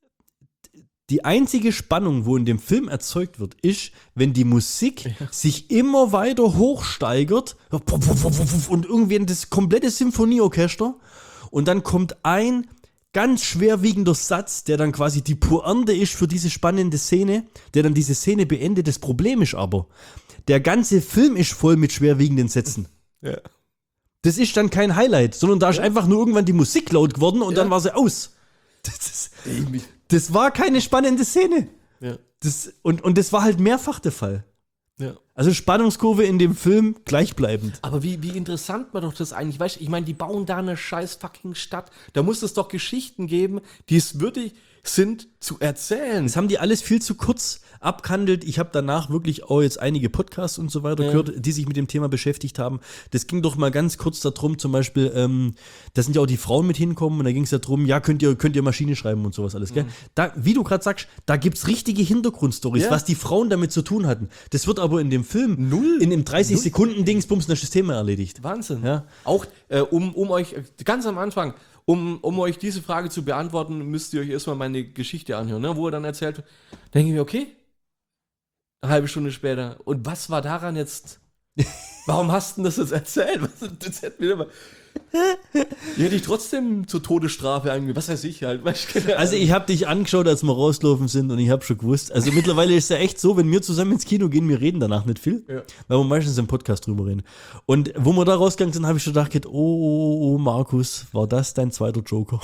die einzige Spannung, wo in dem Film erzeugt wird, ist, wenn die Musik sich immer weiter hochsteigert und irgendwie in das komplette Symphonieorchester und dann kommt ein ganz schwerwiegender Satz, der dann quasi die Pointe ist für diese spannende Szene, der dann diese Szene beendet. Das Problem ist aber, der ganze Film ist voll mit schwerwiegenden Sätzen. Ja. Das ist dann kein Highlight, sondern da ist einfach nur irgendwann die Musik laut geworden und Ja. dann war sie aus. Das, ist, das war keine spannende Szene. Ja. Das, und, und das war halt mehrfach der Fall. Ja. Also Spannungskurve in dem Film gleichbleibend. Aber wie, wie interessant man doch das eigentlich, weißt du, ich meine, die bauen da eine scheiß fucking Stadt. Da muss es doch Geschichten geben, die es würdig, sind zu erzählen. Das haben die alles viel zu kurz abgehandelt. Ich habe danach wirklich auch jetzt einige Podcasts und so weiter Ja. gehört, die sich mit dem Thema beschäftigt haben. Das ging doch mal ganz kurz darum, zum Beispiel, ähm, da sind ja auch die Frauen mit hinkommen und da ging es ja darum, ja, könnt ihr, könnt ihr Maschine schreiben und sowas alles, gell? Da, wie du gerade sagst, da gibt es richtige Hintergrundstories, Ja. was die Frauen damit zu tun hatten. Das wird aber in dem Film Null. in dem dreißig Null. Sekunden Dingsbums das Thema erledigt. Wahnsinn. Ja. Auch äh, um, um euch, äh, ganz am Anfang, um, um euch diese Frage zu beantworten, müsst ihr euch erstmal meine Geschichte anhören, ne? Wo er dann erzählt, denke ich mir, okay, eine halbe Stunde später. Und was war daran jetzt? Warum hast du das jetzt erzählt? Was, das hätte mir immer. Die hätte ich trotzdem zur Todesstrafe angegangen. Was weiß ich halt. Weißt du, Also ich habe dich angeschaut, als wir rausgelaufen sind und ich habe schon gewusst, also mittlerweile ist es ja echt so, wenn wir zusammen ins Kino gehen, wir reden danach nicht viel, Ja. weil wir meistens im Podcast drüber reden. Und wo wir da rausgegangen sind, habe ich schon gedacht, oh, oh, oh, Markus, war das dein zweiter Joker?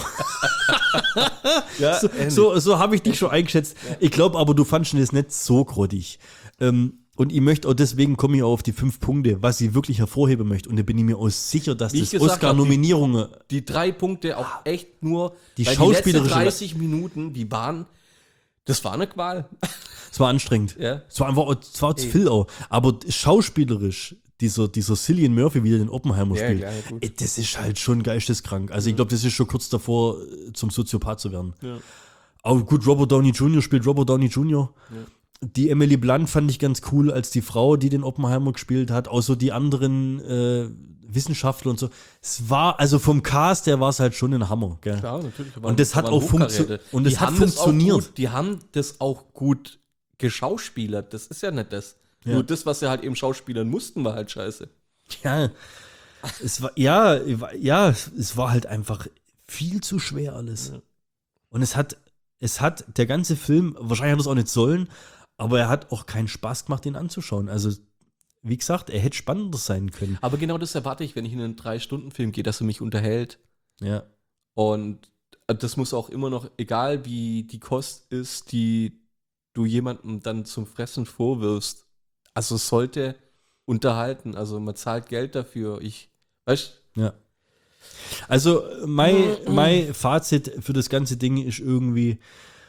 ja, So, so, so habe ich dich schon eingeschätzt. Ich glaube aber, du fandest das nicht so grottig. Ähm, und ich möchte auch deswegen komme ich auch auf die fünf Punkte, was ich wirklich hervorheben möchte. Und da bin ich mir auch sicher, dass Wie das ich gesagt habe, Oscar-Nominierungen, die drei Punkte auch echt nur, Die weil schauspielerische- die letzten dreißig Minuten, die waren, das war eine Qual. es war anstrengend. Ja. Es war einfach, es war zu viel auch. Aber schauspielerisch, dieser, dieser Cillian Murphy, wie er den Oppenheimer Ja, spielt, klar, ja, gut. ey, das ist halt schon geisteskrank. Also ich glaube, das ist schon kurz davor, äh, zum Soziopath zu werden. Ja. Aber gut, Robert Downey Junior spielt Robert Downey Junior Die Emily Blunt fand ich ganz cool als die Frau, die den Oppenheimer gespielt hat. Außer die anderen äh, Wissenschaftler und so. Es war, also vom Cast her war es halt schon ein Hammer. Gell? Klar, natürlich. da Und das hat da auch Hochkaräte. funktio- und das Die hat haben das auch funktioniert. Gut, die haben das auch gut geschauspielert. Das ist ja nicht das. Ja. Nur das, was sie halt eben schauspielern mussten, war halt scheiße. Ja, es war, ja, ja, es war halt einfach viel zu schwer alles. Ja. Und es hat, es hat, der ganze Film, wahrscheinlich hat er es auch nicht sollen, aber er hat auch keinen Spaß gemacht, ihn anzuschauen. Also, wie gesagt, er hätte spannender sein können. Aber genau das erwarte ich, wenn ich in einen Drei-Stunden-Film gehe, dass er mich unterhält. Ja. Und das muss auch immer noch, egal wie die Kost ist, die du jemandem dann zum Fressen vorwirfst. Also es sollte unterhalten. Also man zahlt Geld dafür. Ich, weißt Ja. Also, mein, mein Fazit für das ganze Ding ist irgendwie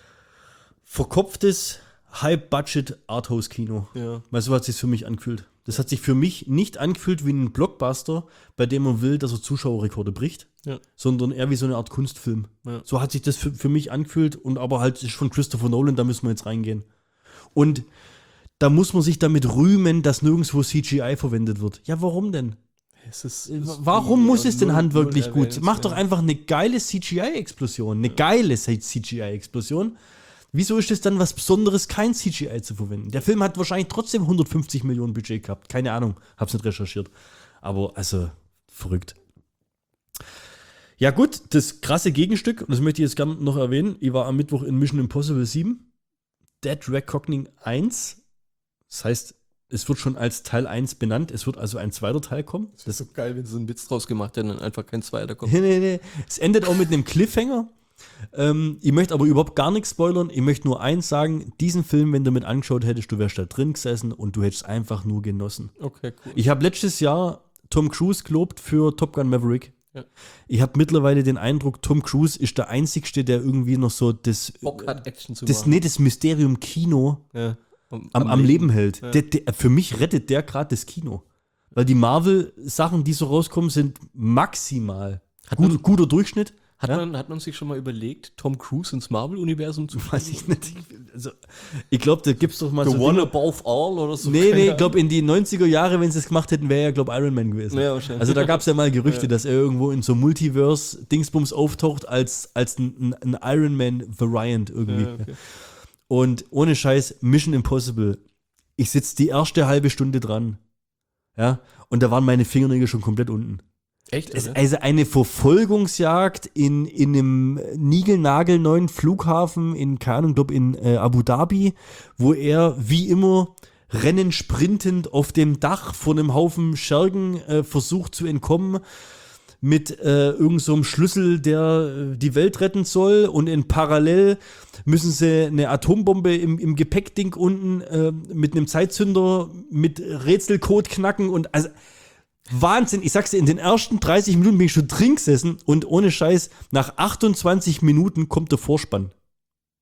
verkopftes High-Budget-Arthouse-Kino. Ja. Weil so hat es sich für mich angefühlt. Das hat sich für mich nicht angefühlt wie ein Blockbuster, bei dem man will, dass er Zuschauerrekorde bricht, Ja. sondern eher wie so eine Art Kunstfilm. Ja. So hat sich das für, für mich angefühlt und aber halt ist von Christopher Nolan, da müssen wir jetzt reingehen. Und da muss man sich damit rühmen, dass nirgendwo C G I verwendet wird. Ja, warum denn? Es ist, Warum muss es denn handwerklich gut? erwähnt, Mach doch ja. einfach eine geile C G I-Explosion. Eine geile C G I-Explosion. Wieso ist es dann was Besonderes, kein C G I zu verwenden? Der Film hat wahrscheinlich trotzdem hundertfünfzig Millionen Budget gehabt. Keine Ahnung, hab's nicht recherchiert. Aber also, verrückt. Ja gut, das krasse Gegenstück, und das möchte ich jetzt gerne noch erwähnen, ich war am Mittwoch in Mission Impossible sieben, Dead Reckoning eins. Das heißt, es wird schon als Teil eins benannt, es wird also ein zweiter Teil kommen. Das ist so geil, wenn sie so einen Witz draus gemacht hätten und einfach kein zweiter kommt. Nee, nee, nee. Es endet auch mit einem Cliffhanger. Ähm, ich möchte aber überhaupt gar nichts spoilern. Ich möchte nur eins sagen: Diesen Film, wenn du mit angeschaut hättest, du wärst da drin gesessen und du hättest einfach nur genossen. Okay, cool. Ich habe letztes Jahr Tom Cruise gelobt für Top Gun Maverick. Ja. Ich habe mittlerweile den Eindruck, Tom Cruise ist der Einzigste, der irgendwie noch so das, Bock hat, Action zu das, machen. nee, das Mysterium Kino Ja. Am, am, am Leben hält. Ja. Der, der, für mich rettet der gerade das Kino. Weil die Marvel-Sachen, die so rauskommen, sind maximal gut, man- guter Durchschnitt. Hat, Ja? man, hat man sich schon mal überlegt, Tom Cruise ins Marvel-Universum zu Weiß ich nicht. Also, ich glaube, da gibt's doch mal The so One Dinge- Above All oder so. Nee, nee, Keine ich glaube, in die neunziger Jahre, wenn sie es gemacht hätten, wäre er, glaube Iron Man gewesen. Ja, wahrscheinlich. Also da gab es ja mal Gerüchte, Ja. dass er irgendwo in so Multiverse-Dingsbums auftaucht als, als ein, ein Iron Man-Variant irgendwie. Ja, okay. Und ohne Scheiß, Mission Impossible. Ich sitze die erste halbe Stunde dran. Ja, und da waren meine Fingernägel schon komplett unten. Echt? Es, oder? also eine Verfolgungsjagd in, in einem niegelnagelneuen Flughafen in, keine Ahnung, glaub in äh, Abu Dhabi, wo er wie immer rennend, sprintend auf dem Dach vor einem Haufen Schergen äh, versucht zu entkommen mit äh, irgend so einem Schlüssel, der äh, die Welt retten soll, und in parallel müssen sie eine Atombombe im, im Gepäckding unten äh, mit einem Zeitzünder mit Rätselcode knacken und also Wahnsinn, ich sag's dir, in den ersten dreißig Minuten bin ich schon drin gesessen und ohne Scheiß, nach achtundzwanzig Minuten kommt der Vorspann.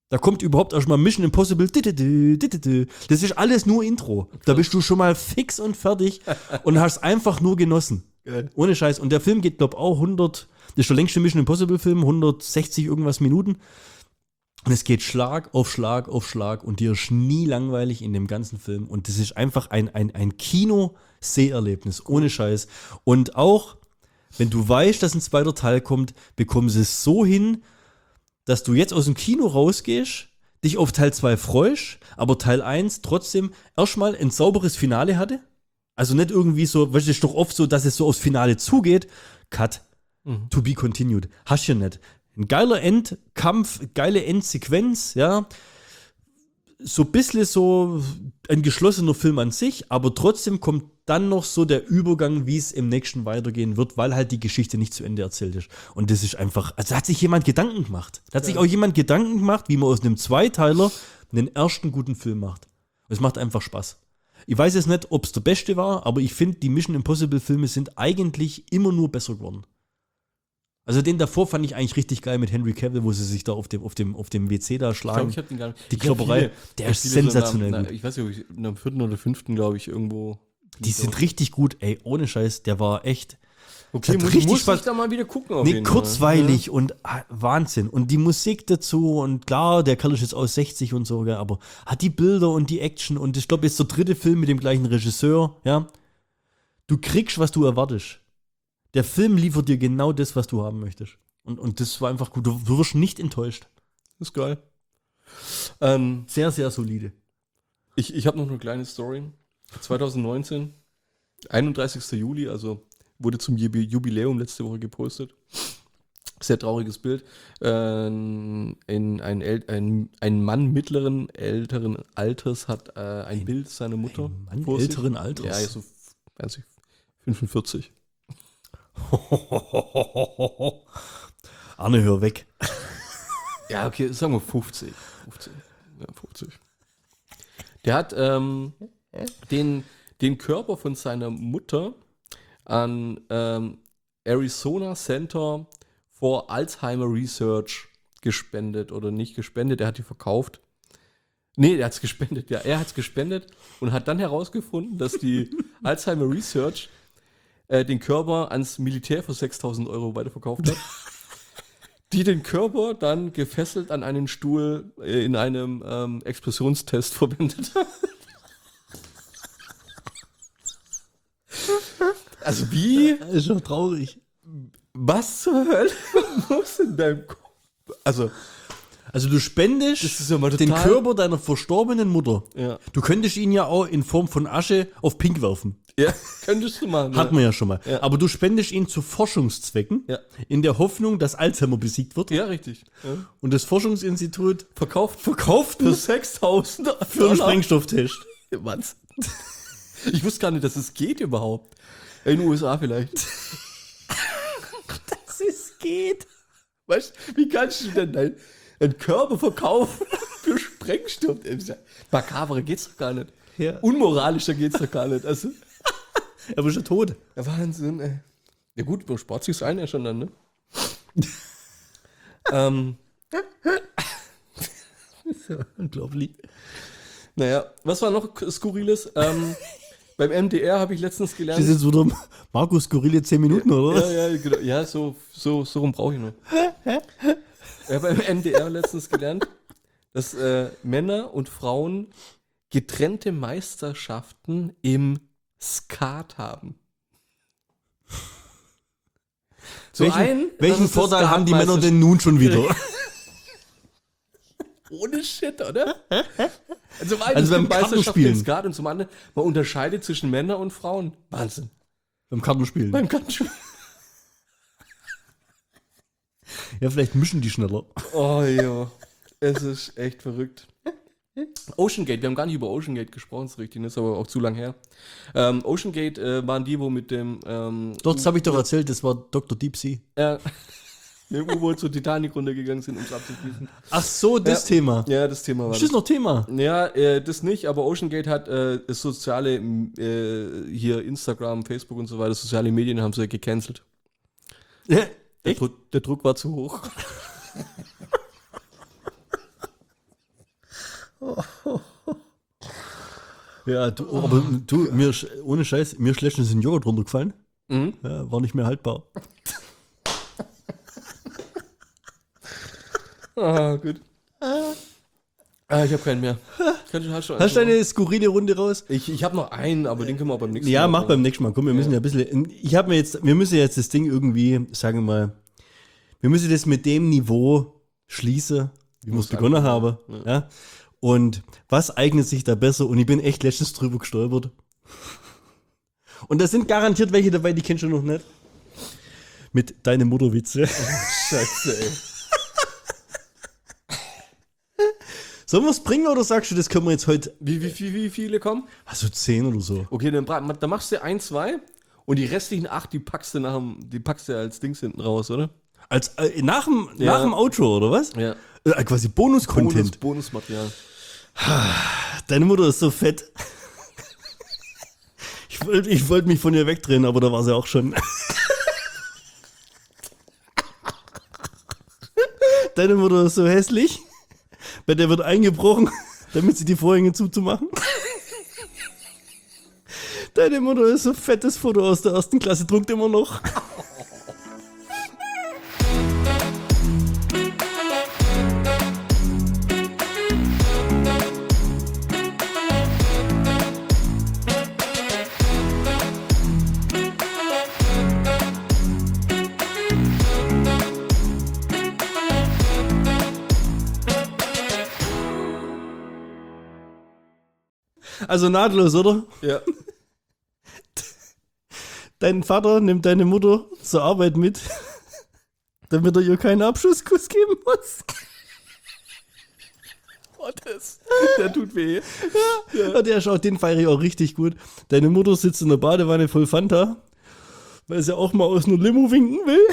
Da kommt überhaupt erstmal Mission Impossible. Das ist alles nur Intro. Da bist du schon mal fix und fertig und hast einfach nur genossen. Geil. Ohne Scheiß. Und der Film geht, glaube ich, auch hundert, das ist der längste Mission Impossible Film, hundertsechzig irgendwas Minuten. Und es geht Schlag auf Schlag auf Schlag und dir ist nie langweilig in dem ganzen Film. Und das ist einfach ein, ein, ein Kino-Seherlebnis, ohne Scheiß. Und auch, wenn du weißt, dass ein zweiter Teil kommt, bekommen sie es so hin, dass du jetzt aus dem Kino rausgehst, dich auf Teil zwei freust, aber Teil eins trotzdem erstmal ein sauberes Finale hatte. Also nicht irgendwie so, weißt du, es ist doch oft so, dass es so aufs Finale zugeht. Cut. Mhm. To be continued. Hast du nicht. Ein geiler Endkampf, geile Endsequenz, ja. So ein bisschen so ein geschlossener Film an sich, aber trotzdem kommt dann noch so der Übergang, wie es im nächsten weitergehen wird, weil halt die Geschichte nicht zu Ende erzählt ist. Und das ist einfach, also da hat sich jemand Gedanken gemacht. Da hat ja. sich auch jemand Gedanken gemacht, wie man aus einem Zweiteiler einen ersten guten Film macht. Es macht einfach Spaß. Ich weiß jetzt nicht, ob es der beste war, aber ich finde, die Mission Impossible Filme sind eigentlich immer nur besser geworden. Also den davor fand ich eigentlich richtig geil mit Henry Cavill, wo sie sich da auf dem, auf dem, auf dem W C da schlagen. Ich glaub, ich hab den gar nicht. Die Klopperei, der ist sensationell so gut. Na, ich weiß nicht, ob ich in einem vierten oder fünften, glaube ich, irgendwo. Die sind so. richtig gut, ey, ohne Scheiß, der war echt. Okay, muss, richtig muss was, ich da mal wieder gucken. Auf nee, jeden kurzweilig Fall. und ah, Wahnsinn. Und die Musik dazu und klar, der Kerl ist jetzt aus sechzig und so, gell, aber hat die Bilder und die Action und ich glaube, jetzt der dritte Film mit dem gleichen Regisseur, ja. Du kriegst, was du erwartest. Der Film liefert dir genau das, was du haben möchtest. Und, und das war einfach gut. Du, du wirst nicht enttäuscht. Das ist geil. Ähm, sehr, sehr solide. Ich, ich habe noch eine kleine Story. zwanzig neunzehn, einunddreißigster Juli, also wurde zum Jubiläum letzte Woche gepostet. Sehr trauriges Bild. Äh, in ein, El- ein, ein Mann mittleren, älteren Alters hat äh, ein, ein Bild seiner Mutter. Ein Mann vor sich. älteren Alters? Ja, so weiß ich, fünfundvierzig. Arne, hör weg. Ja, okay, sagen wir fünfzig. fünfzig. Ja, fünfzig. Der hat ähm, den, den Körper von seiner Mutter an ähm, Arizona Center for Alzheimer Research gespendet oder nicht gespendet, er hat die verkauft. Nee, er hat es gespendet, ja, er hat es gespendet und hat dann herausgefunden, dass die Alzheimer Research äh, den Körper ans Militär für sechstausend Euro weiterverkauft hat. Die den Körper dann gefesselt an einen Stuhl äh, in einem ähm, Explosionstest verwendet haben. Also wie? Das ist doch traurig. Was zur Hölle muss in deinem Kopf? Also, Also du spendest das ist ja mal den total- Körper deiner verstorbenen Mutter. Ja. Du könntest ihn ja auch in Form von Asche auf Pink werfen. Ja, könntest du machen. Hatten wir ja schon mal. Ja. Aber du spendest ihn zu Forschungszwecken, Ja. in der Hoffnung, dass Alzheimer besiegt wird. Ja, richtig. Ja. Und das Forschungsinstitut Verkauft, verkauft für sechstausend für einen Sprengstofftest. Was? Ich wusste gar nicht, dass es geht überhaupt. In den U S A vielleicht. Dass es geht. Weißt du, wie kannst du denn deinen einen Körper verkaufen für Sprengstoff? Makaberer geht's doch gar nicht. Ja. Unmoralischer geht's doch gar nicht. Also, Er ist ja tot. ja, Wahnsinn, ey. Ja gut, man spart sich's ein ja schon dann, ne? ähm, Unglaublich. naja, was war noch Skurriles? Ähm, beim M D R habe ich letztens Das gelernt. ist jetzt wieder Markus Skurrile zehn Minuten, oder? Ja, ja, genau. Ja, so, so, so rum brauche ich noch. Ich habe beim M D R letztens gelernt, dass äh, Männer und Frauen getrennte Meisterschaften im Skat haben. So welchen ein, das welchen ist das Vorteil haben die Männer Skatmeister- denn nun schon wieder? Ohne Shit, oder? Also, zum einen Also es beim gibt Meisterschaften Kartenspielen. im Skat und zum anderen, man unterscheidet zwischen Männern und Frauen. Wahnsinn. Beim Kartenspielen. Beim Kartenspiel. Ja, vielleicht mischen die schneller. Oh ja, es ist echt verrückt. Ocean Gate, wir haben gar nicht über Ocean Gate gesprochen, ist richtig, das ist aber auch zu lang her. Ähm, Ocean Gate äh, waren die, wo mit dem ähm, Doch, das habe ich doch erzählt, das war Doktor Deep Sea. äh, mit dem U-Boot zur Titanic runtergegangen sind, um es abzuschließen. Ach so, das Ja. Thema. Ja, das Thema war Ist das noch Thema? Ja, äh, das nicht, aber Ocean Gate hat äh, das soziale, äh, hier Instagram, Facebook und so weiter, soziale Medien haben sie gecancelt. Ja, Der, echt? Druck, der Druck war zu hoch. Ja, du, aber du, mir, ist- ohne Scheiß, mir ist letztens ein Joghurt runtergefallen. Mhm. Ja, war nicht mehr haltbar. Ah, gut. Ah, ich habe keinen mehr. Kannst du, hast du Hast du einen? eine skurrile Runde raus? Ich, ich habe noch einen, aber den können wir beim nächsten Ja, Mal mach beim nächsten Mal. Komm, wir müssen ja ein bisschen. Ich habe mir jetzt, wir müssen jetzt das Ding irgendwie, sagen wir mal, wir müssen das mit dem Niveau schließen, wie wir es begonnen haben. Ja. Und was eignet sich da besser? Und ich bin echt letztens drüber gestolpert. Und da sind garantiert welche dabei, die kennst du noch nicht. Mit deine Mutterwitze. Scheiße, ey. Sollen wir es bringen oder sagst du, das können wir jetzt heute. Wie, wie, wie, wie viele kommen? Also zehn oder so. Okay, dann, bra- dann machst du ein, zwei und die restlichen acht, die packst du, nach dem, die packst du als Dings hinten raus, oder? Als, äh, nach, dem, Ja. nach dem Outro, oder was? Ja. Äh, quasi Bonus-Content. Bonus, Bonusmaterial. Deine Mutter ist so fett. Ich wollte ich wollt mich von ihr wegdrehen, aber da war sie auch schon. Deine Mutter ist so hässlich. Bei der wird eingebrochen, damit sie die Vorhänge zuzumachen. Deine Mutter ist so fettes Foto aus der ersten Klasse, druckt immer noch. Also nahtlos, oder? Ja. Dein Vater nimmt deine Mutter zur Arbeit mit, damit er ihr keinen Abschusskuss geben muss. Oh, das, der tut weh. Ja, der schaut, den feiere ich auch richtig gut. Deine Mutter sitzt in der Badewanne voll Fanta, weil sie auch mal aus einer Limo winken will.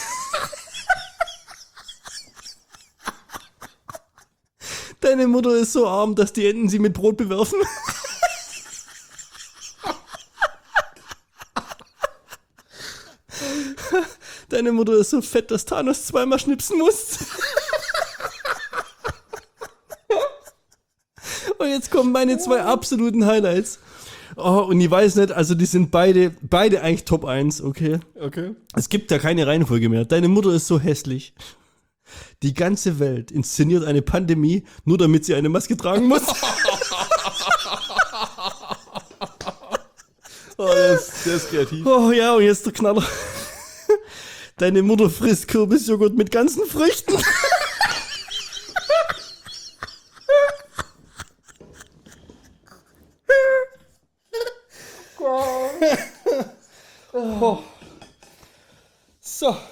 Deine Mutter ist so arm, dass die Enten sie mit Brot bewerfen. Deine Mutter ist so fett, dass Thanos zweimal schnipsen muss. Und jetzt kommen meine zwei absoluten Highlights. Oh, und ich weiß nicht, also die sind beide, beide eigentlich Top eins, okay? Okay. Es gibt da keine Reihenfolge mehr. Deine Mutter ist so hässlich. Die ganze Welt inszeniert eine Pandemie, nur damit sie eine Maske tragen muss. Oh, der ist, der ist kreativ. Oh ja, und jetzt der Knaller. Deine Mutter frisst Kürbisjoghurt mit ganzen Früchten. So.